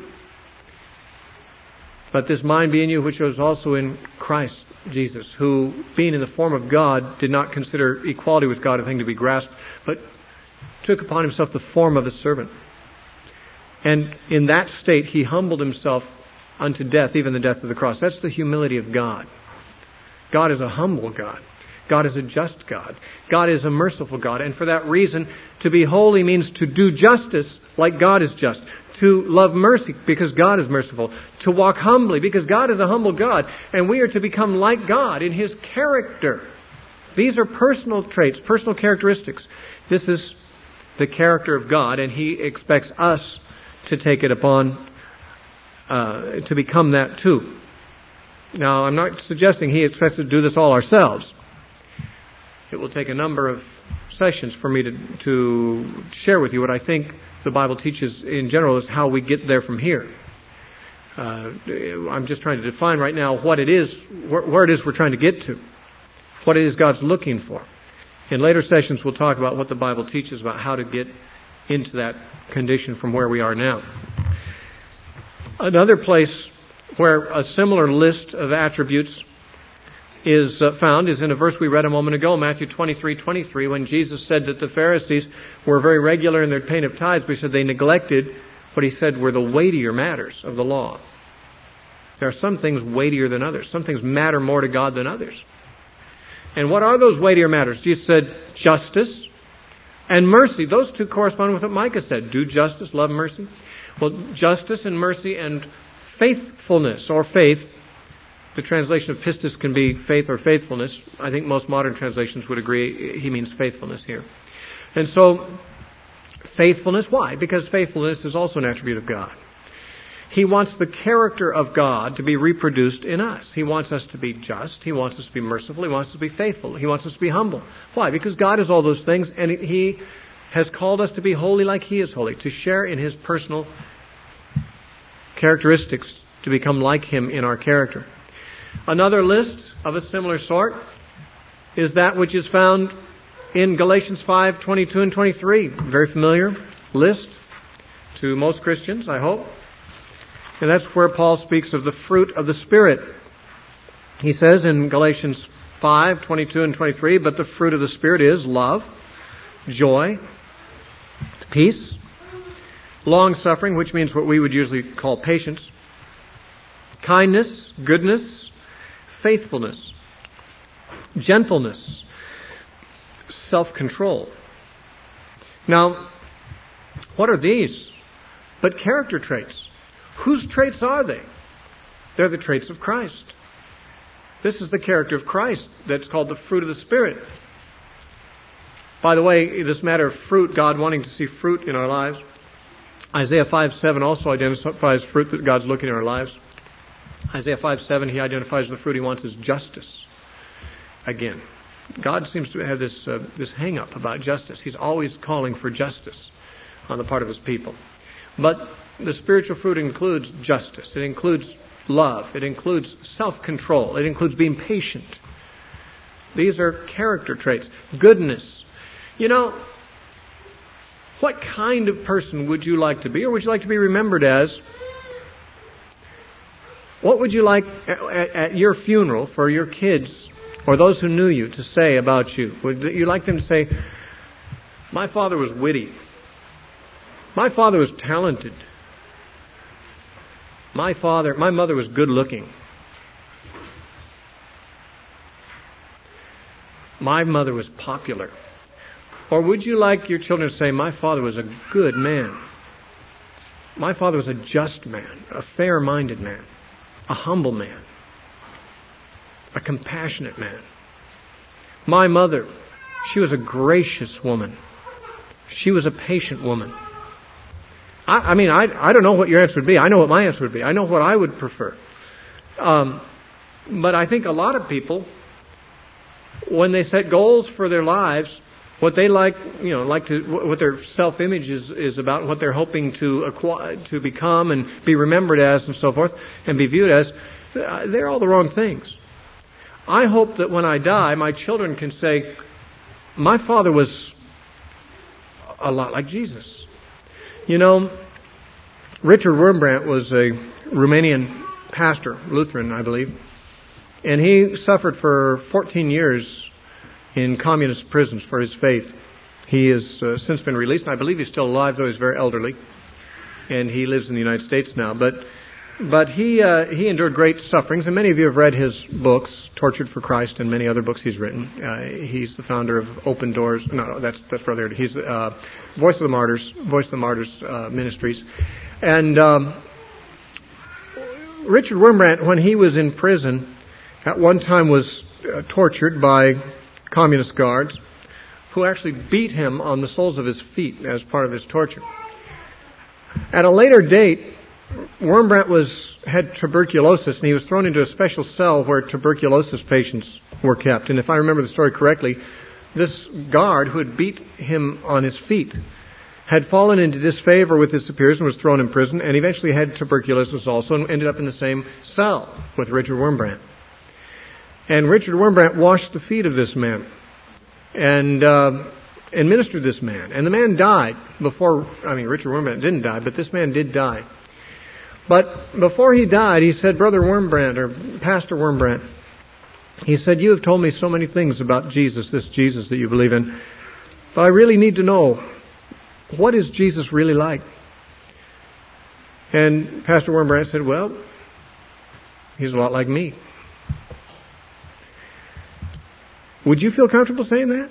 Let this mind be in you, which was also in Christ Jesus, who, being in the form of God, did not consider equality with God a thing to be grasped, but took upon Himself the form of a servant. And in that state, He humbled Himself unto death, even the death of the cross. That's the humility of God. God is a humble God. God is a just God. God is a merciful God. And for that reason, to be holy means to do justice like God is just. To love mercy because God is merciful. To walk humbly because God is a humble God. And we are to become like God in His character. These are personal traits, personal characteristics. This is the character of God, and He expects us to take it upon, uh, to become that too. Now, I'm not suggesting He expects us to do this all ourselves. It will take a number of sessions for me to, to share with you what I think the Bible teaches in general is how we get there from here. Uh, I'm just trying to define right now what it is, where, where it is we're trying to get to, what it is God's looking for. In later sessions, we'll talk about what the Bible teaches about how to get into that condition from where we are now. Another place where a similar list of attributes is uh, found is in a verse we read a moment ago, Matthew twenty-three twenty-three, when Jesus said that the Pharisees were very regular in their paying of tithes, but He said they neglected what He said were the weightier matters of the law. There are some things weightier than others. Some things matter more to God than others. And what are those weightier matters? Jesus said justice and mercy. Those two correspond with what Micah said. Do justice, love mercy. Well, justice and mercy and faithfulness or faith. The translation of pistis can be faith or faithfulness. I think most modern translations would agree he means faithfulness here. And so, faithfulness, why? Because faithfulness is also an attribute of God. He wants the character of God to be reproduced in us. He wants us to be just. He wants us to be merciful. He wants us to be faithful. He wants us to be humble. Why? Because God is all those things, and He has called us to be holy like He is holy, to share in His personal characteristics, to become like Him in our character. Another list of a similar sort is that which is found in Galatians five twenty-two and twenty-three. Very familiar list to most Christians, I hope. And that's where Paul speaks of the fruit of the Spirit. He says in Galatians five twenty-two and twenty-three, but the fruit of the Spirit is love, joy, peace, long-suffering, which means what we would usually call patience, kindness, goodness, faithfulness, gentleness, self-control. Now, what are these but character traits? Whose traits are they? They're the traits of Christ. This is the character of Christ that's called the fruit of the Spirit. By the way, this matter of fruit, God wanting to see fruit in our lives, Isaiah five seven also identifies fruit that God's looking in our lives. Isaiah five seven, He identifies the fruit He wants as justice. Again, God seems to have this uh, this hang-up about justice. He's always calling for justice on the part of His people. But the spiritual fruit includes justice. It includes love. It includes self-control. It includes being patient. These are character traits. Goodness. You know, what kind of person would you like to be, or would you like to be remembered as? What would you like at, at your funeral for your kids or those who knew you to say about you? Would you like them to say, my father was witty. My father was talented. My father, my mother was good looking. My mother was popular. Or would you like your children to say, my father was a good man. My father was a just man, a fair-minded man, a humble man, a compassionate man. My mother, she was a gracious woman. She was a patient woman. I, I mean, I, I don't know what your answer would be. I know what my answer would be. I know what I would prefer. Um, but I think a lot of people, when they set goals for their lives, what they like, you know, like to, what their self-image is, is about, what they're hoping to acquire, to become and be remembered as and so forth, and be viewed as, they're all the wrong things. I hope that when I die, my children can say, my father was a lot like Jesus. You know, Richard Wurmbrand was a Romanian pastor, Lutheran, I believe, and he suffered for fourteen years in communist prisons for his faith. He has uh, since been released, and I believe he's still alive, though he's very elderly, and he lives in the United States now. But but he uh, he endured great sufferings, and many of you have read his books, Tortured for Christ, and many other books he's written. Uh, he's the founder of Open Doors. No, no that's that's Brother. He's uh, Voice of the Martyrs, Voice of the Martyrs uh, Ministries, and um, Richard Wurmbrand, when he was in prison, at one time was uh, tortured by communist guards who actually beat him on the soles of his feet as part of his torture. At a later date, Wurmbrand was had tuberculosis, and he was thrown into a special cell where tuberculosis patients were kept. And if I remember the story correctly, this guard who had beat him on his feet had fallen into disfavor with his superiors and was thrown in prison, and eventually had tuberculosis also, and ended up in the same cell with Richard Wurmbrand. And Richard Wurmbrand washed the feet of this man and uh, and ministered to this man. And the man died before, I mean, Richard Wurmbrand didn't die, but this man did die. But before he died, he said, Brother Wurmbrand, or Pastor Wurmbrand, he said, you have told me so many things about Jesus, this Jesus that you believe in, but I really need to know, what is Jesus really like? And Pastor Wurmbrand said, well, he's a lot like me. Would you feel comfortable saying that?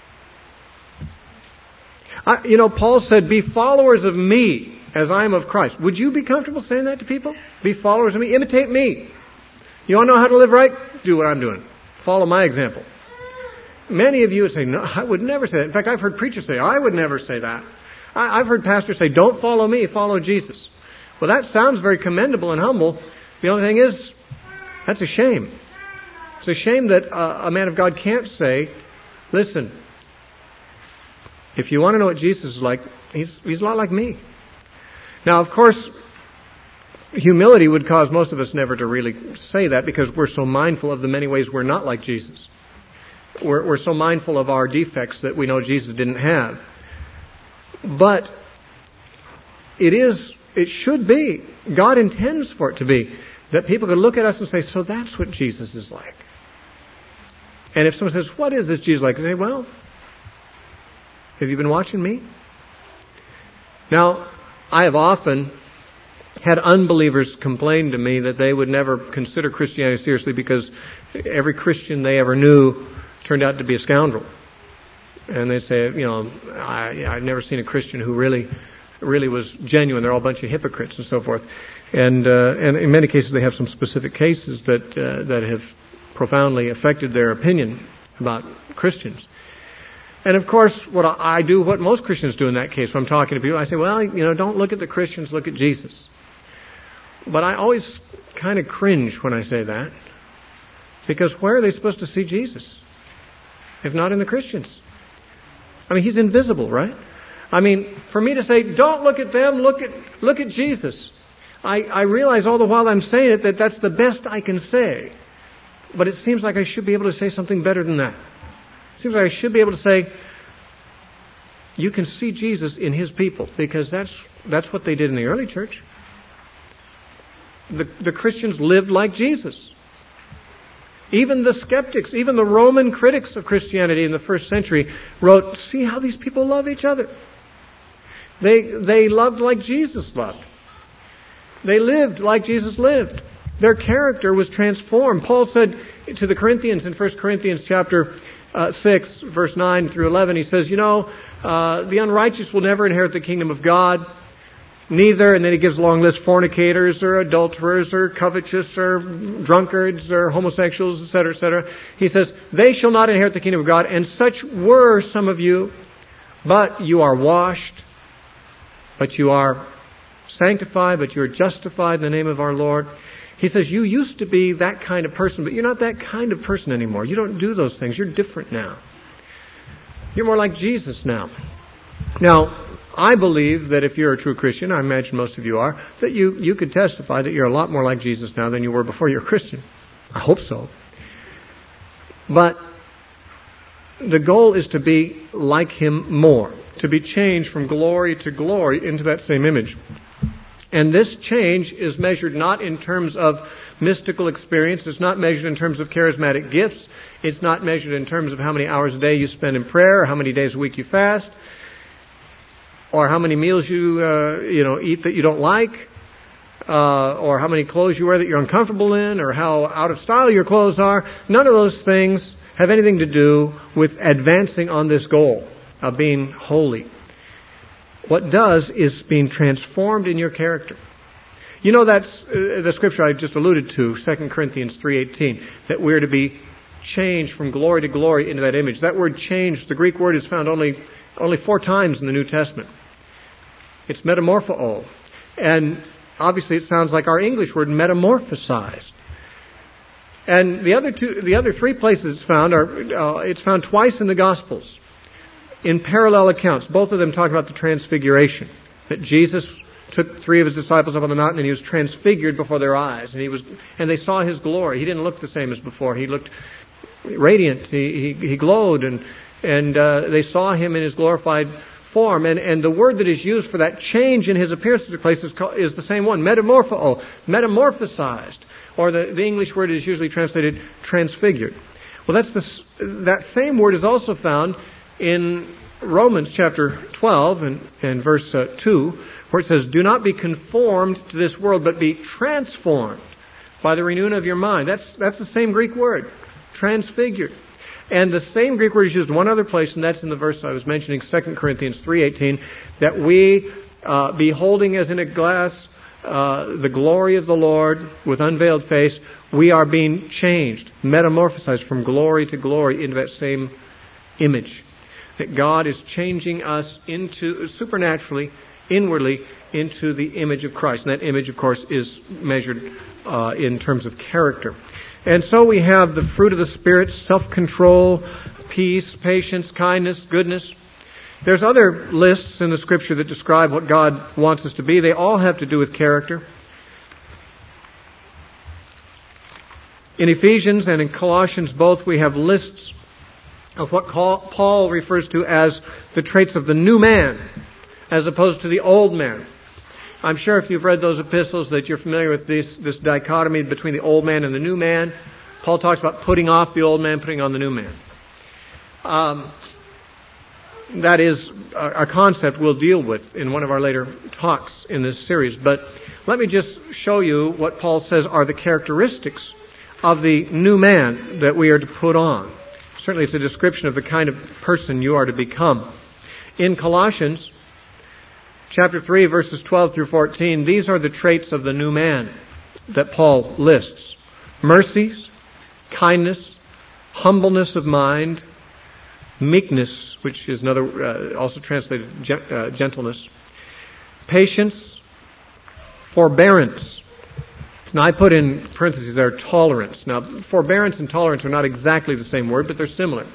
I, you know, Paul said, be followers of me as I am of Christ. Would you be comfortable saying that to people? Be followers of me. Imitate me. You want to know how to live right? Do what I'm doing. Follow my example. Many of you would say, no, I would never say that. In fact, I've heard preachers say, I would never say that. I, I've heard pastors say, don't follow me, follow Jesus. Well, that sounds very commendable and humble. The only thing is, that's a shame. It's a shame that uh, a man of God can't say, listen, if you want to know what Jesus is like, he's, he's a lot like me. Now, of course, humility would cause most of us never to really say that, because we're so mindful of the many ways we're not like Jesus. We're, we're so mindful of our defects that we know Jesus didn't have. But it is, it should be, God intends for it to be, that people could look at us and say, so that's what Jesus is like. And if someone says, what is this Jesus like? I say, well, have you been watching me? Now, I have often had unbelievers complain to me that they would never consider Christianity seriously because every Christian they ever knew turned out to be a scoundrel. And they say, you know, I, I've never seen a Christian who really, really was genuine. They're all a bunch of hypocrites and so forth. And uh, and in many cases, they have some specific cases that uh, that have profoundly affected their opinion about Christians. And of course, what I do, what most Christians do in that case, when I'm talking to people, I say, well, you know, don't look at the Christians, look at Jesus. But I always kind of cringe when I say that, because where are they supposed to see Jesus if not in the Christians? I mean, he's invisible, right? I mean, for me to say, don't look at them, look at look at Jesus. I, I realize all the while I'm saying it that that's the best I can say. But it seems like I should be able to say something better than that. It seems like I should be able to say, you can see Jesus in his people, because that's that's what they did in the early church. The, the Christians lived like Jesus. Even the skeptics, even the Roman critics of Christianity in the first century wrote, see how these people love each other. They they loved like Jesus loved. They lived like Jesus lived. Their character was transformed. Paul said to the Corinthians in First Corinthians chapter uh, six, verse nine through eleven, he says, you know, uh, the unrighteous will never inherit the kingdom of God. Neither, and then he gives a long list, fornicators or adulterers or covetous or drunkards or homosexuals, et cetera, et cetera. He says, they shall not inherit the kingdom of God, and such were some of you, but you are washed, but you are sanctified, but you are justified in the name of our Lord. He says, you used to be that kind of person, but you're not that kind of person anymore. You don't do those things. You're different now. You're more like Jesus now. Now, I believe that if you're a true Christian, I imagine most of you are, that you, you could testify that you're a lot more like Jesus now than you were before you're a Christian. I hope so. But the goal is to be like Him more, to be changed from glory to glory into that same image. And this change is measured not in terms of mystical experience. It's not measured in terms of charismatic gifts. It's not measured in terms of how many hours a day you spend in prayer or how many days a week you fast, or how many meals you uh, you know eat that you don't like, uh, or how many clothes you wear that you're uncomfortable in, or how out of style your clothes are. None of those things have anything to do with advancing on this goal of being holy. What does is being transformed in your character. You know, that's uh, the scripture I just alluded to, Second Corinthians three eighteen, that we're to be changed from glory to glory into that image. That word changed, the Greek word is found only only four times in the New Testament. It's metamorpho. And obviously it sounds like our English word metamorphosized. And the other two, the other three places it's found are, uh, it's found twice in the Gospels, in parallel accounts. Both of them talk about the transfiguration. That Jesus took three of His disciples up on the mountain and He was transfigured before their eyes. And he was, and they saw His glory. He didn't look the same as before. He looked radiant. He, he, he glowed, and, and, uh, they saw Him in His glorified form. And, and the word that is used for that change in His appearance to the place is, called, is the same one, metamorpho, metamorphosized. Or the, the English word is usually translated transfigured. Well, that's the, that same word is also found in Romans chapter twelve and, and verse uh, two, where it says, do not be conformed to this world, but be transformed by the renewing of your mind. That's, that's the same Greek word, transfigured. And the same Greek word is used one other place, and that's in the verse I was mentioning, Second Corinthians three eighteen, that we, uh, beholding as in a glass uh, the glory of the Lord with unveiled face, we are being changed, metamorphosized from glory to glory into that same image. That God is changing us into, supernaturally, inwardly, into the image of Christ. And that image, of course, is measured uh, in terms of character. And so we have the fruit of the Spirit, self-control, peace, patience, kindness, goodness. There's other lists in the Scripture that describe what God wants us to be. They all have to do with character. In Ephesians and in Colossians both, we have lists of what Paul refers to as the traits of the new man, as opposed to the old man. I'm sure if you've read those epistles that you're familiar with this, this dichotomy between the old man and the new man. Paul talks about putting off the old man, putting on the new man. Um, that is a, a concept we'll deal with in one of our later talks in this series. But let me just show you what Paul says are the characteristics of the new man that we are to put on. Certainly it's a description of the kind of person you are to become. In Colossians chapter three, verses twelve through fourteen, these are the traits of the new man that Paul lists. Mercy, kindness, humbleness of mind, meekness, which is another, uh, also translated uh, gentleness, patience, forbearance. Now, I put in parentheses there tolerance. Now, forbearance and tolerance are not exactly the same word, but they're similar.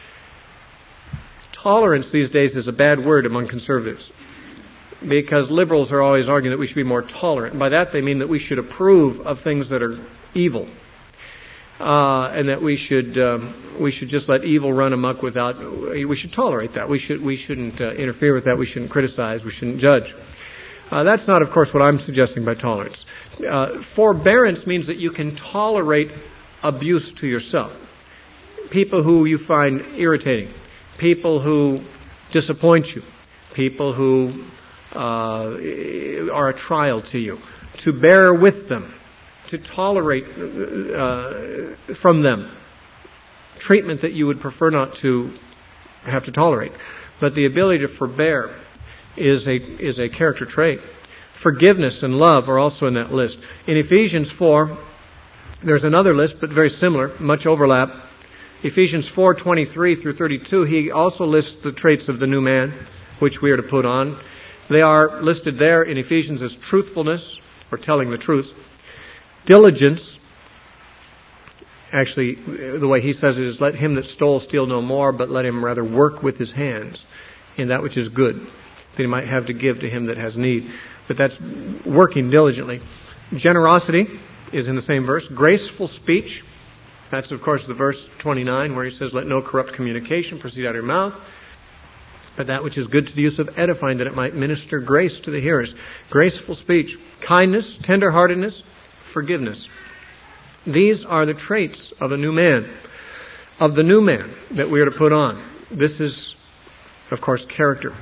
Tolerance these days is a bad word among conservatives, because liberals are always arguing that we should be more tolerant. And by that they mean that we should approve of things that are evil, uh, and that we should um, we should just let evil run amok without. We should tolerate that. We should we shouldn't uh, interfere with that. We shouldn't criticize. We shouldn't judge. Uh, that's not, of course, what I'm suggesting by tolerance. Uh, forbearance means that you can tolerate abuse to yourself. People who you find irritating, people who disappoint you, people who uh, are a trial to you, to bear with them, to tolerate uh, from them, treatment that you would prefer not to have to tolerate. But the ability to forbear is a is a character trait. Forgiveness and love are also in that list. In Ephesians four, there's another list, but very similar, much overlap. Ephesians four twenty-three through thirty-two, he also lists the traits of the new man, which we are to put on. They are listed there in Ephesians as truthfulness, or telling the truth, diligence. Actually, the way he says it is, let him that stole steal no more, but let him rather work with his hands in that which is good, that he might have to give to him that has need. But that's working diligently. Generosity is in the same verse. Graceful speech. That's, of course, the verse twenty-nine where he says, let no corrupt communication proceed out of your mouth, but that which is good to the use of edifying, that it might minister grace to the hearers. Graceful speech. Kindness, tenderheartedness, forgiveness. These are the traits of a new man, of the new man that we are to put on. This is, of course, character.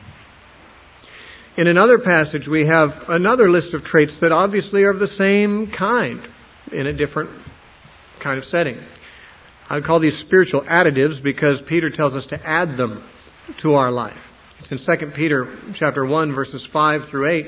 In another passage, we have another list of traits that obviously are of the same kind in a different kind of setting. I would call these spiritual additives because Peter tells us to add them to our life. It's in Second Peter chapter one, verses five through eight.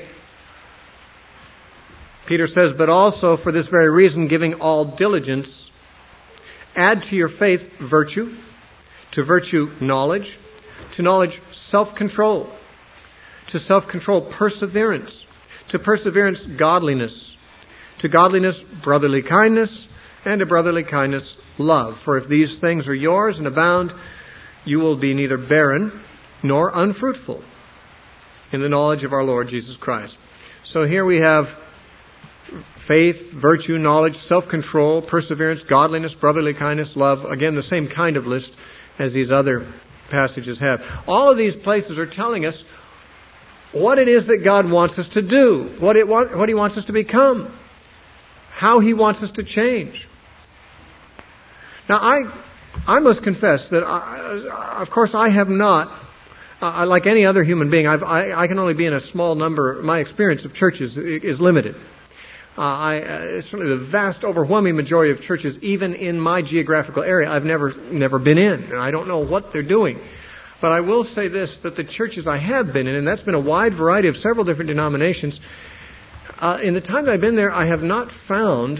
Peter says, but also for this very reason, giving all diligence, add to your faith virtue, to virtue knowledge, to knowledge self-control, to self-control perseverance, to perseverance godliness, to godliness brotherly kindness, and to brotherly kindness love. For if these things are yours and abound, you will be neither barren nor unfruitful in the knowledge of our Lord Jesus Christ. So here we have faith, virtue, knowledge, self-control, perseverance, godliness, brotherly kindness, love. Again, the same kind of list as these other passages have. All of these places are telling us what it is that God wants us to do, what it what, what He wants us to become, how He wants us to change. Now, I I must confess that, I, of course, I have not, uh, like any other human being, I've, I, I can only be in a small number. My experience of churches is limited. Uh, I, uh, certainly the vast, overwhelming majority of churches, even in my geographical area, I've never never been in, and I don't know what they're doing. But I will say this, that the churches I have been in, and that's been a wide variety of several different denominations, uh, in the time that I've been there, I have not found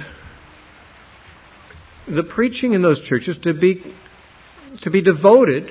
the preaching in those churches to be to be devoted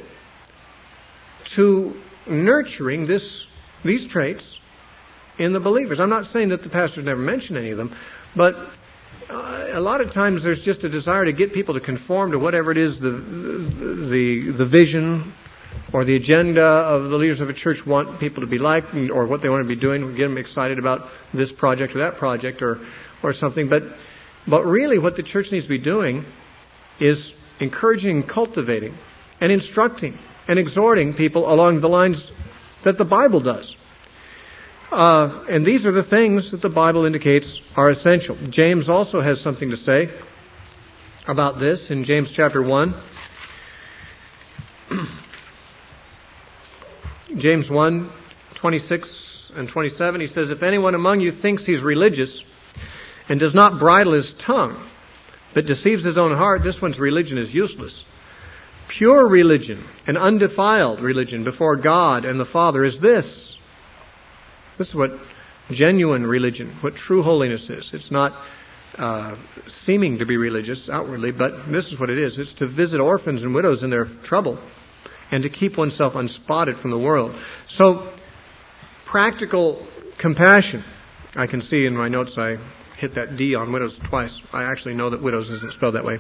to nurturing this these traits in the believers. I'm not saying that the pastors never mention any of them, but uh, a lot of times there's just a desire to get people to conform to whatever it is the the the vision or the agenda of the leaders of a church want people to be like, or what they want to be doing. We get them excited about this project or that project or or something. But but really what the church needs to be doing is encouraging and cultivating and instructing and exhorting people along the lines that the Bible does. Uh, and these are the things that the Bible indicates are essential. James also has something to say about this in James chapter one. James one, twenty-six and twenty-seven, he says, if anyone among you thinks he's religious and does not bridle his tongue, but deceives his own heart, this one's religion is useless. Pure religion and undefiled religion before God and the Father is this. This is what genuine religion, what true holiness is. It's not uh, seeming to be religious outwardly, but this is what it is. It's to visit orphans and widows in their trouble and to keep oneself unspotted from the world. So, practical compassion. I can see in my notes I hit that D on widows twice. I actually know that widows isn't spelled that way.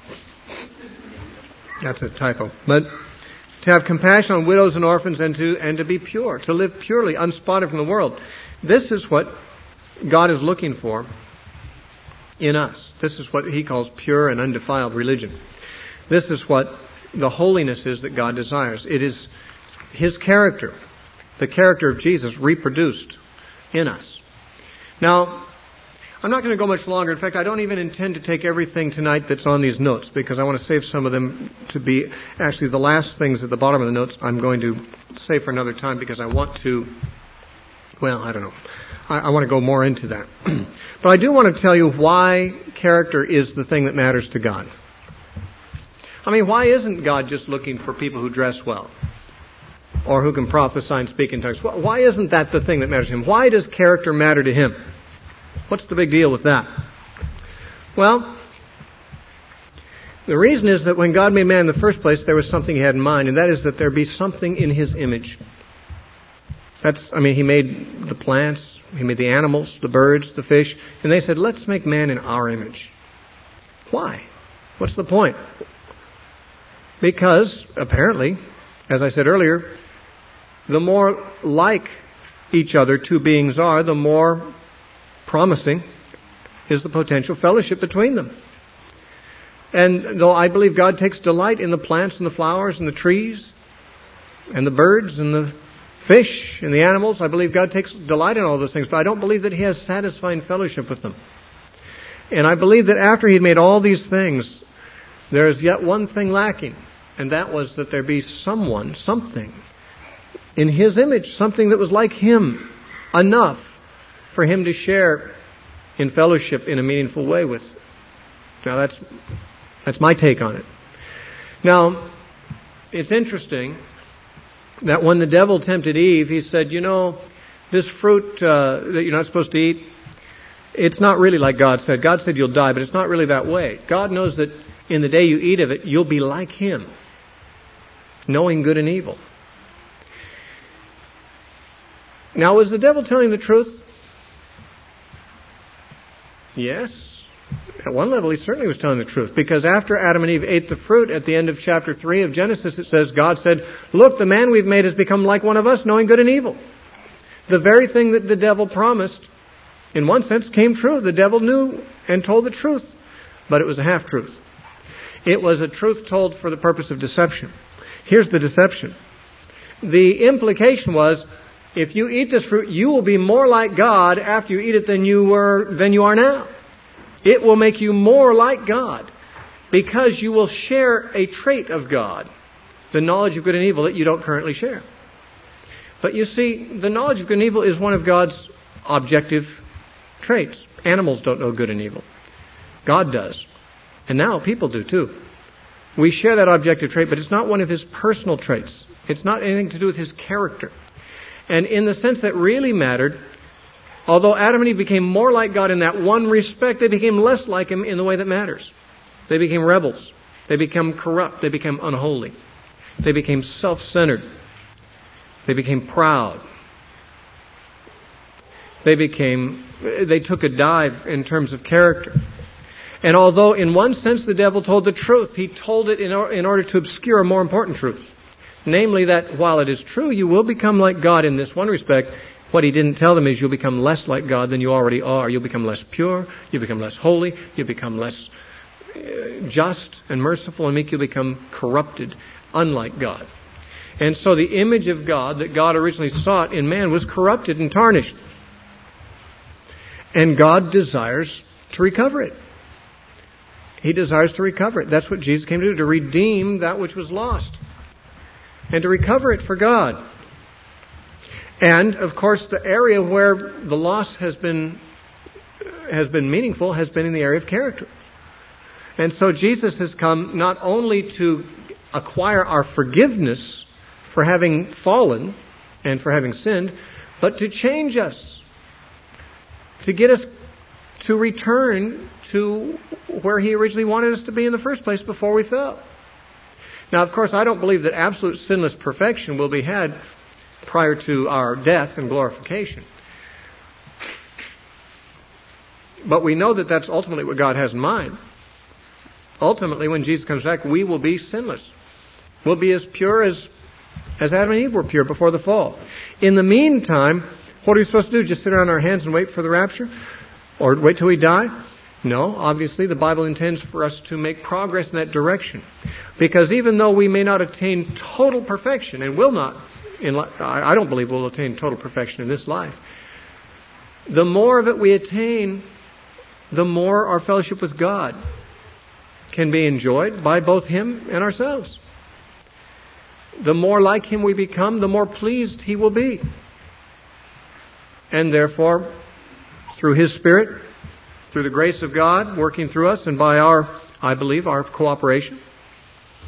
That's a typo. But to have compassion on widows and orphans and to and to be pure, to live purely, unspotted from the world. This is what God is looking for in us. This is what He calls pure and undefiled religion. This is what the holiness is that God desires. It is His character, the character of Jesus reproduced in us. Now, I'm not going to go much longer. In fact, I don't even intend to take everything tonight that's on these notes because I want to save some of them to be actually the last things at the bottom of the notes I'm going to save for another time because I want to, well, I don't know. I, I want to go more into that. But I do want to tell you why character is the thing that matters to God. I mean, why isn't God just looking for people who dress well? Or who can prophesy and speak in tongues? Why isn't that the thing that matters to Him? Why does character matter to Him? What's the big deal with that? Well, the reason is that when God made man in the first place, there was something He had in mind, and that is that there be something in His image. That's, I mean, He made the plants, He made the animals, the birds, the fish, and they said, let's make man in our image. Why? What's the point? Because, apparently, as I said earlier, the more like each other two beings are, the more promising is the potential fellowship between them. And though I believe God takes delight in the plants and the flowers and the trees and the birds and the fish and the animals, I believe God takes delight in all those things, but I don't believe that He has satisfying fellowship with them. And I believe that after He had made all these things, there is yet one thing lacking, and that was that there be someone, something, in His image, something that was like Him, enough for Him to share in fellowship in a meaningful way with. Now that's that's my take on it. Now, it's interesting that when the devil tempted Eve, he said, you know, this fruit uh, that you're not supposed to eat, it's not really like God said. God said you'll die, but it's not really that way. God knows that in the day you eat of it, you'll be like Him, knowing good and evil. Now, was the devil telling the truth? Yes. At one level, he certainly was telling the truth. Because after Adam and Eve ate the fruit, at the end of chapter three of Genesis, it says, God said, look, the man we've made has become like one of us, knowing good and evil. The very thing that the devil promised, in one sense, came true. The devil knew and told the truth. But it was a half-truth. It was a truth told for the purpose of deception. Here's the deception. The implication was, if you eat this fruit, you will be more like God after you eat it than you were than you are now. It will make you more like God because you will share a trait of God, the knowledge of good and evil that you don't currently share. But you see, the knowledge of good and evil is one of God's objective traits. Animals don't know good and evil. God does. And now people do too. We share that objective trait, but it's not one of His personal traits. It's not anything to do with His character. And in the sense that really mattered, although Adam and Eve became more like God in that one respect, they became less like Him in the way that matters. They became rebels. They became corrupt. They became unholy. They became self-centered. They became proud. They became, they took a dive in terms of character. And although in one sense the devil told the truth, he told it in, or, in order to obscure a more important truth. Namely that while it is true you will become like God in this one respect, what he didn't tell them is you'll become less like God than you already are. You'll become less pure, you'll become less holy, you'll become less uh, just and merciful and meek, you'll become corrupted, unlike God. And so the image of God that God originally sought in man was corrupted and tarnished. And God desires to recover it. He desires to recover it. That's what Jesus came to do, to redeem that which was lost. And to recover it for God. And, of course, the area where the loss has been has been meaningful has been in the area of character. And so Jesus has come not only to acquire our forgiveness for having fallen and for having sinned, but to change us. To get us to return to where He originally wanted us to be in the first place before we fell. Now, of course, I don't believe that absolute sinless perfection will be had prior to our death and glorification. But we know that that's ultimately what God has in mind. Ultimately, when Jesus comes back, we will be sinless. We'll be as pure as, as Adam and Eve were pure before the fall. In the meantime, what are we supposed to do? Just sit around our hands and wait for the rapture? Or wait till we die? No, obviously the Bible intends for us to make progress in that direction. Because even though we may not attain total perfection, and will not, in li- I don't believe we'll attain total perfection in this life, the more of it we attain, the more our fellowship with God can be enjoyed by both Him and ourselves. The more like Him we become, the more pleased He will be. And therefore, through His Spirit, through the grace of God working through us, and by our, I believe, our cooperation,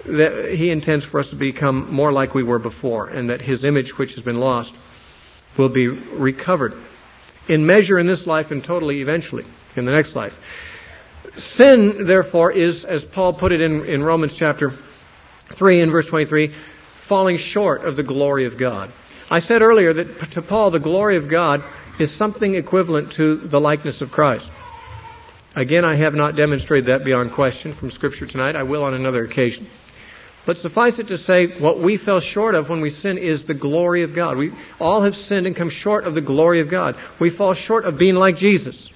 that He intends for us to become more like we were before, and that His image, which has been lost, will be recovered in measure in this life and totally eventually in the next life. Sin, therefore, is, as Paul put it in, in Romans chapter three and verse twenty-three, falling short of the glory of God. I said earlier that to Paul, the glory of God is something equivalent to the likeness of Christ. Again, I have not demonstrated that beyond question from Scripture tonight. I will on another occasion. But suffice it to say, what we fell short of when we sin is the glory of God. We all have sinned and come short of the glory of God. We fall short of being like Jesus.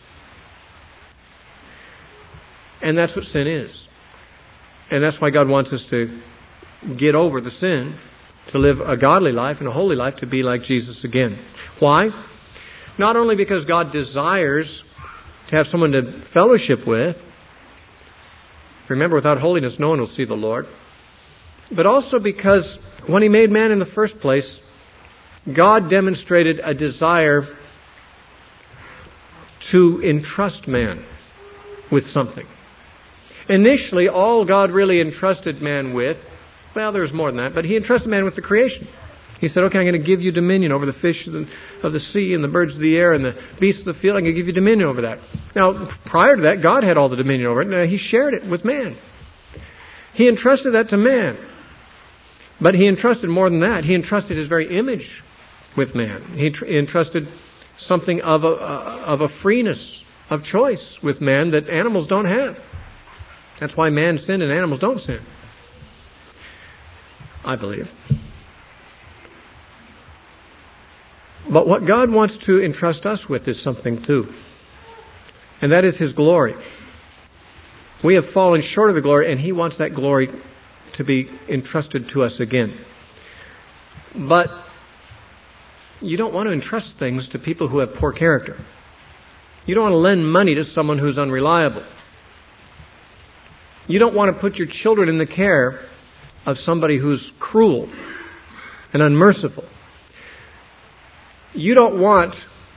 And that's what sin is. And that's why God wants us to get over the sin, to live a godly life and a holy life, to be like Jesus again. Why? Not only because God desires to have someone to fellowship with. Remember, without holiness, no one will see the Lord. But also because when He made man in the first place, God demonstrated a desire to entrust man with something. Initially, all God really entrusted man with, well, there's more than that, but He entrusted man with the creation. He said, okay, I'm going to give you dominion over the fish of the, of the sea and the birds of the air and the beasts of the field. I'm going to give you dominion over that. Now, prior to that, God had all the dominion over it. Now, He shared it with man. He entrusted that to man. But He entrusted more than that. He entrusted His very image with man. He tr- entrusted something of a, uh, of a freeness of choice with man that animals don't have. That's why man sinned and animals don't sin, I believe. But what God wants to entrust us with is something too. And that is His glory. We have fallen short of the glory, and He wants that glory to be entrusted to us again. But you don't want to entrust things to people who have poor character. You don't want to lend money to someone who's unreliable. You don't want to put your children in the care of somebody who's cruel and unmerciful. You don't want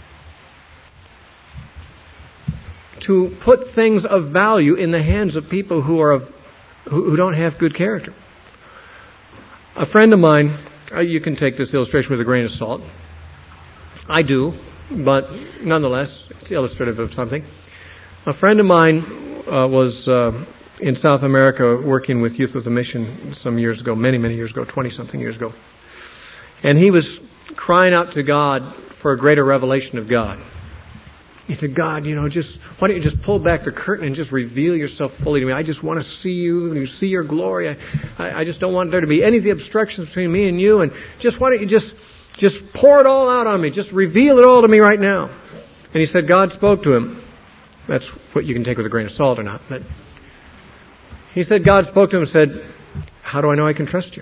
to put things of value in the hands of people who are of, who, who don't have good character. A friend of mine, you can take this illustration with a grain of salt. I do, but nonetheless, it's illustrative of something. A friend of mine uh, was uh, in South America working with Youth with a Mission some years ago, many, many years ago, twenty-something years ago. And he was crying out to God for a greater revelation of God. He said, God, you know, just why don't you just pull back the curtain and just reveal yourself fully to me? I just want to see you and see your glory. I, I, I just don't want there to be any of the obstructions between me and you. And just why don't you just just pour it all out on me? Just reveal it all to me right now. And he said God spoke to him. That's what you can take with a grain of salt or not. But he said God spoke to him and said, how do I know I can trust you?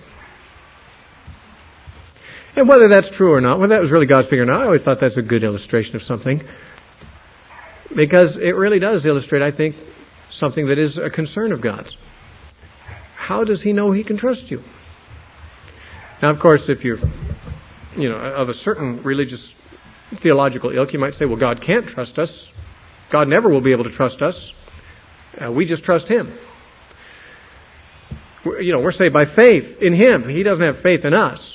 And whether that's true or not, whether that was really God speaking or not, I always thought that's a good illustration of something. Because it really does illustrate, I think, something that is a concern of God's. How does He know He can trust you? Now, of course, if you're, you know, of a certain religious, theological ilk, you might say, well, God can't trust us. God never will be able to trust us. Uh, we just trust Him. We're, you know, we're saved by faith in Him. He doesn't have faith in us.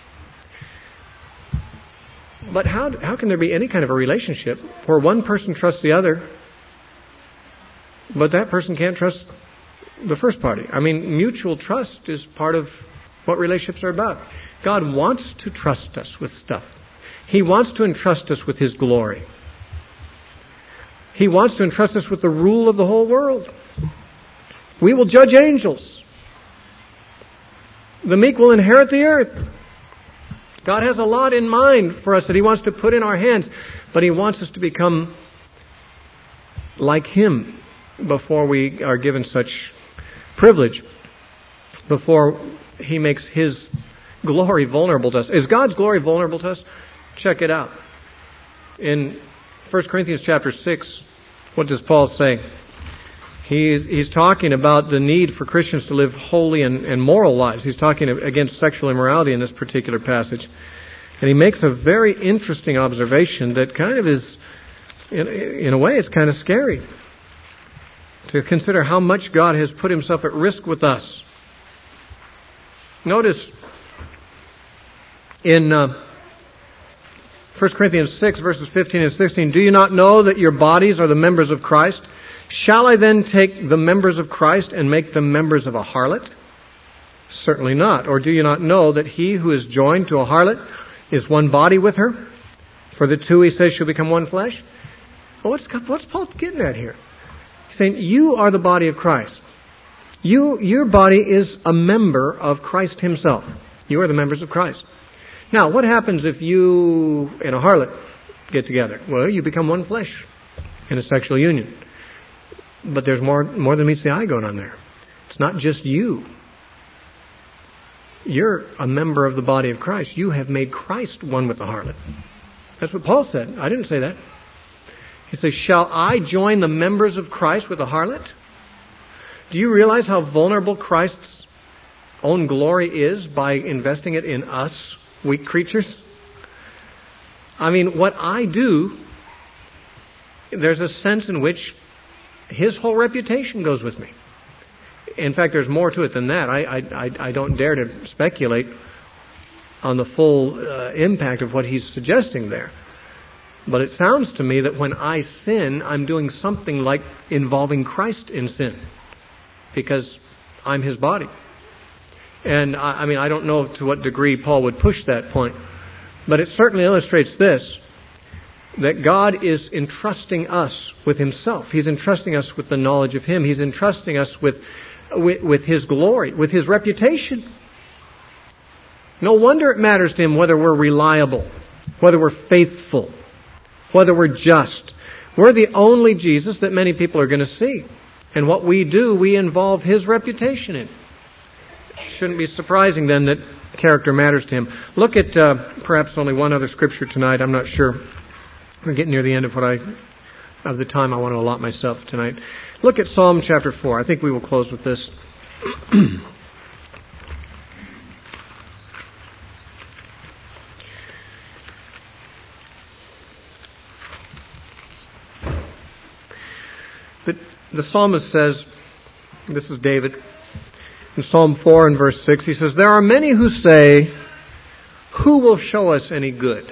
But how how can there be any kind of a relationship where one person trusts the other, but that person can't trust the first party? I mean, mutual trust is part of what relationships are about. God wants to trust us with stuff. He wants to entrust us with His glory. He wants to entrust us with the rule of the whole world. We will judge angels. The meek will inherit the earth. God has a lot in mind for us that He wants to put in our hands, but He wants us to become like Him before we are given such privilege, before He makes His glory vulnerable to us. Is God's glory vulnerable to us? Check it out. In First Corinthians chapter six, what does Paul say? He's, he's talking about the need for Christians to live holy and, and moral lives. He's talking against sexual immorality in this particular passage. And he makes a very interesting observation that kind of is, in, in a way, it's kind of scary. To consider how much God has put Himself at risk with us. Notice in uh, First Corinthians six, verses fifteen and sixteen, do you not know that your bodies are the members of Christ? Shall I then take the members of Christ and make them members of a harlot? Certainly not. Or do you not know that he who is joined to a harlot is one body with her? For the two, he says, shall become one flesh. Well, what's, what's Paul getting at here? He's saying, you are the body of Christ. You, your body is a member of Christ himself. You are the members of Christ. Now, what happens if you and a harlot get together? Well, you become one flesh in a sexual union. But there's more, more than meets the eye going on there. It's not just you. You're a member of the body of Christ. You have made Christ one with the harlot. That's what Paul said. I didn't say that. He says, shall I join the members of Christ with a harlot? Do you realize how vulnerable Christ's own glory is by investing it in us, weak creatures? I mean, what I do, there's a sense in which his whole reputation goes with me. In fact, there's more to it than that. I, I, I don't dare to speculate on the full uh, impact of what he's suggesting there. But it sounds to me that when I sin, I'm doing something like involving Christ in sin, because I'm his body. And I, I mean, I don't know to what degree Paul would push that point, but it certainly illustrates this, that God is entrusting us with himself. He's entrusting us with the knowledge of him. He's entrusting us with, with, with his glory, with his reputation. No wonder it matters to him whether we're reliable, whether we're faithful, whether we're just. We're the only Jesus that many people are going to see. And what we do, we involve his reputation in. It shouldn't be surprising then that character matters to him. Look at uh, perhaps only one other scripture tonight. I'm not sure. We're getting near the end of what I of the time I want to allot myself tonight. Look at Psalm chapter four. I think we will close with this. the, the psalmist says, this is David, in Psalm four and verse six, he says, there are many who say, who will show us any good?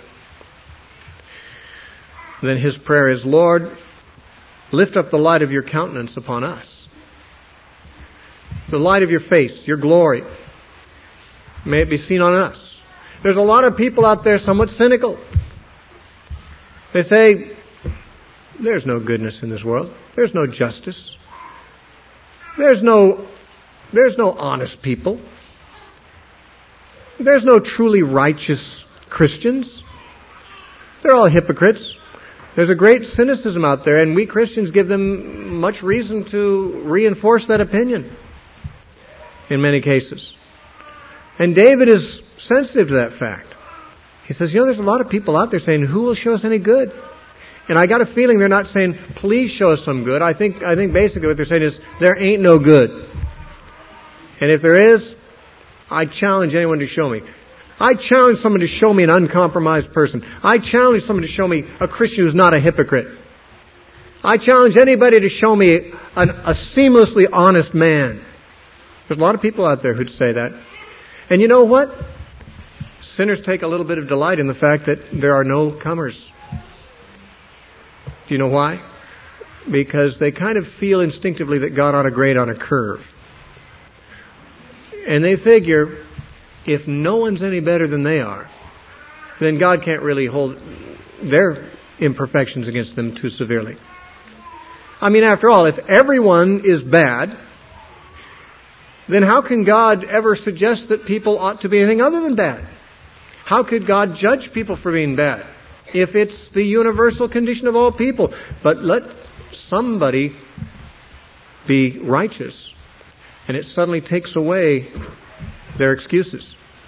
Then his prayer is, Lord, lift up the light of your countenance upon us. The light of your face, your glory. May it be seen on us. There's a lot of people out there somewhat cynical. They say, there's no goodness in this world. There's no justice. There's no, there's no honest people. There's no truly righteous Christians. They're all hypocrites. There's a great cynicism out there, and we Christians give them much reason to reinforce that opinion in many cases. And David is sensitive to that fact. He says, you know, there's a lot of people out there saying, who will show us any good? And I got a feeling they're not saying, please show us some good. I think, I think basically what they're saying is, there ain't no good. And if there is, I challenge anyone to show me. I challenge someone to show me an uncompromised person. I challenge someone to show me a Christian who's not a hypocrite. I challenge anybody to show me an, a seamlessly honest man. There's a lot of people out there who'd say that. And you know what? Sinners take a little bit of delight in the fact that there are no comers. Do you know why? Because they kind of feel instinctively that God ought to grade on a curve. And they figure, if no one's any better than they are, then God can't really hold their imperfections against them too severely. I mean, after all, if everyone is bad, then how can God ever suggest that people ought to be anything other than bad? How could God judge people for being bad if it's the universal condition of all people? But let somebody be righteous, and it suddenly takes away their excuses.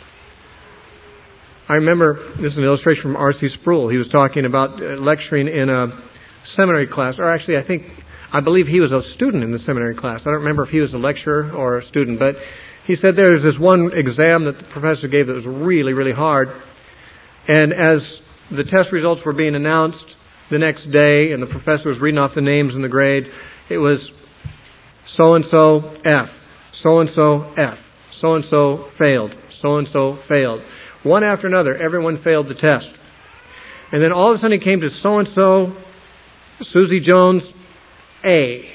I remember, this is an illustration from R C Sproul. He was talking about uh, lecturing in a seminary class, or actually I think, I believe he was a student in the seminary class. I don't remember if he was a lecturer or a student, but he said there was this one exam that the professor gave that was really, really hard. And as the test results were being announced the next day, and the professor was reading off the names and the grade, it was so-and-so F, so-and-so F, So-and-so failed. So-and-so failed. One after another, everyone failed the test. And then all of a sudden he came to so-and-so, Susie Jones, A.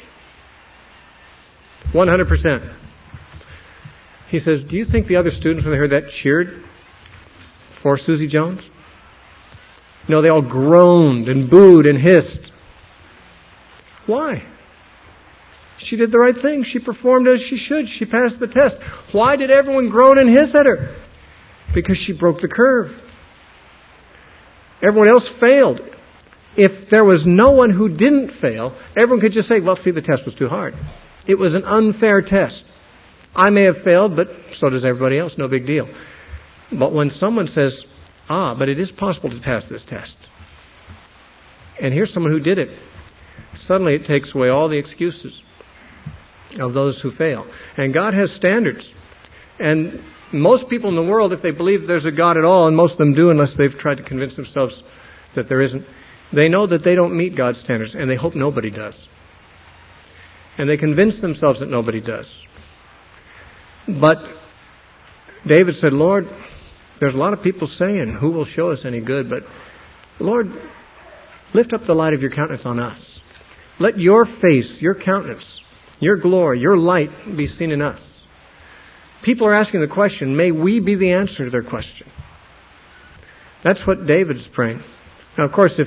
one hundred percent. He says, do you think the other students, when they heard that, cheered for Susie Jones? No, they all groaned and booed and hissed. Why? She did the right thing. She performed as she should. She passed the test. Why did everyone groan and hiss at her? Because she broke the curve. Everyone else failed. If there was no one who didn't fail, everyone could just say, well, see, the test was too hard. It was an unfair test. I may have failed, but so does everybody else. No big deal. But when someone says, ah, but it is possible to pass this test, and here's someone who did it, suddenly it takes away all the excuses of those who fail. And God has standards. And most people in the world, if they believe there's a God at all, and most of them do unless they've tried to convince themselves that there isn't, they know that they don't meet God's standards, and they hope nobody does. And they convince themselves that nobody does. But David said, Lord, there's a lot of people saying, who will show us any good? But Lord, lift up the light of your countenance on us. Let your face, your countenance, your glory, your light be seen in us. People are asking the question, may we be the answer to their question? That's what David is praying. Now, of course, if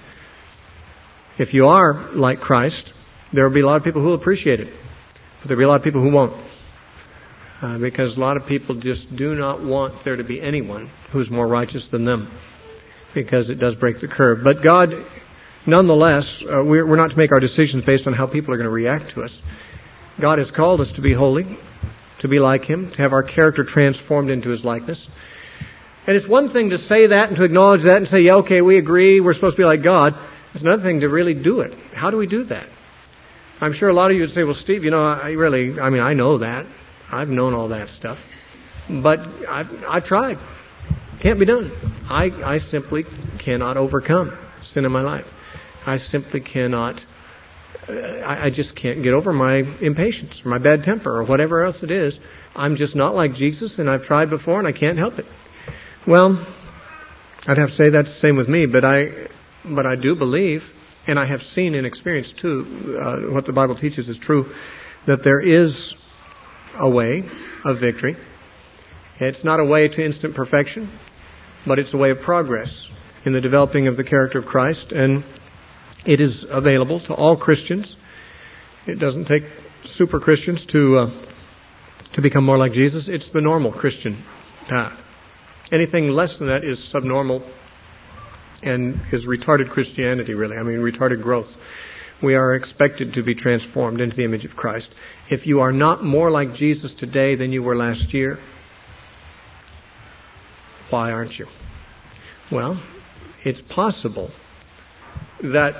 if you are like Christ, there will be a lot of people who will appreciate it. But there will be a lot of people who won't. Uh, because a lot of people just do not want there to be anyone who's more righteous than them. Because it does break the curve. But God, nonetheless, uh, we're, we're not to make our decisions based on how people are going to react to us. God has called us to be holy, to be like Him, to have our character transformed into His likeness. And it's one thing to say that and to acknowledge that and say, yeah, okay, we agree, we're supposed to be like God. It's another thing to really do it. How do we do that? I'm sure a lot of you would say, well, Steve, you know, I really, I mean, I know that. I've known all that stuff. But I've, I've tried. Can't be done. I, I simply cannot overcome sin in my life. I simply cannot, I, I just can't get over my impatience or my bad temper or whatever else it is. I'm just not like Jesus, and I've tried before and I can't help it. Well, I'd have to say that's the same with me, but I, but I do believe, and I have seen and experienced too, uh, what the Bible teaches is true, that there is a way of victory. It's not a way to instant perfection, but it's a way of progress in the developing of the character of Christ, and it is available to all Christians. It doesn't take super Christians to uh, to become more like Jesus. It's the normal Christian path. Anything less than that is subnormal and is retarded Christianity, really. I mean, retarded growth. We are expected to be transformed into the image of Christ. If you are not more like Jesus today than you were last year, why aren't you? Well, it's possible that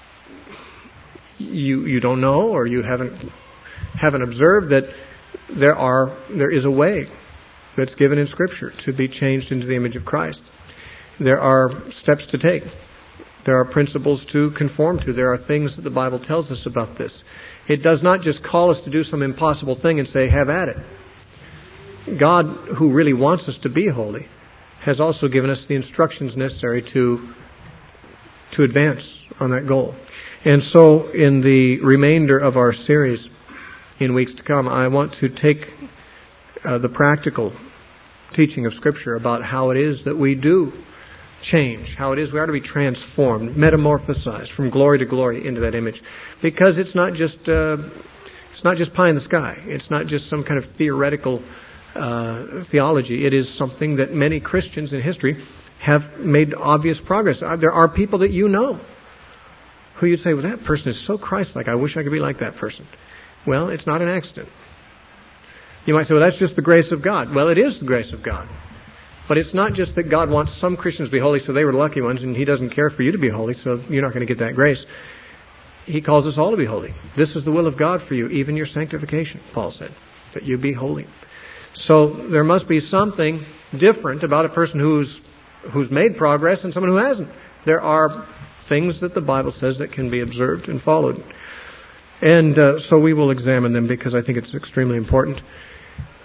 you you don't know or you haven't haven't observed that there are there is a way that's given in Scripture to be changed into the image of Christ. There are steps to take. There are principles to conform to. There are things that the Bible tells us about this. It does not just call us to do some impossible thing and say, have at it. God, who really wants us to be holy, has also given us the instructions necessary to, to advance on that goal. And so, in the remainder of our series in weeks to come, I want to take uh, the practical teaching of Scripture about how it is that we do change, how it is we are to be transformed, metamorphosized from glory to glory into that image. Because it's not just uh, it's not just pie in the sky. It's not just some kind of theoretical uh, theology. It is something that many Christians in history have made obvious progress. There are people that you know who you'd say, well, that person is so Christ-like. I wish I could be like that person. Well, it's not an accident. You might say, well, that's just the grace of God. Well, it is the grace of God. But it's not just that God wants some Christians to be holy so they were the lucky ones, and He doesn't care for you to be holy, so you're not going to get that grace. He calls us all to be holy. This is the will of God for you, even your sanctification, Paul said, that you be holy. So there must be something different about a person who's who's made progress and someone who hasn't. There are things that the Bible says that can be observed and followed. And uh, so we will examine them because I think it's extremely important.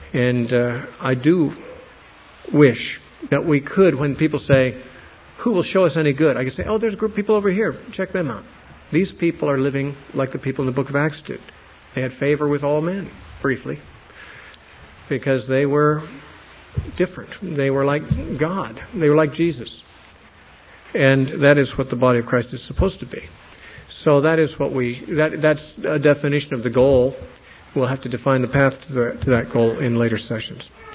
And uh, I do wish that we could, when people say, who will show us any good? I can say, oh, there's a group of people over here. Check them out. These people are living like the people in the book of Acts did. They had favor with all men, briefly, because they were different. They were like God. They were like Jesus. And that is what the body of Christ is supposed to be. So that is what we, that, that's a definition of the goal. We'll have to define the path to, the, to that goal in later sessions.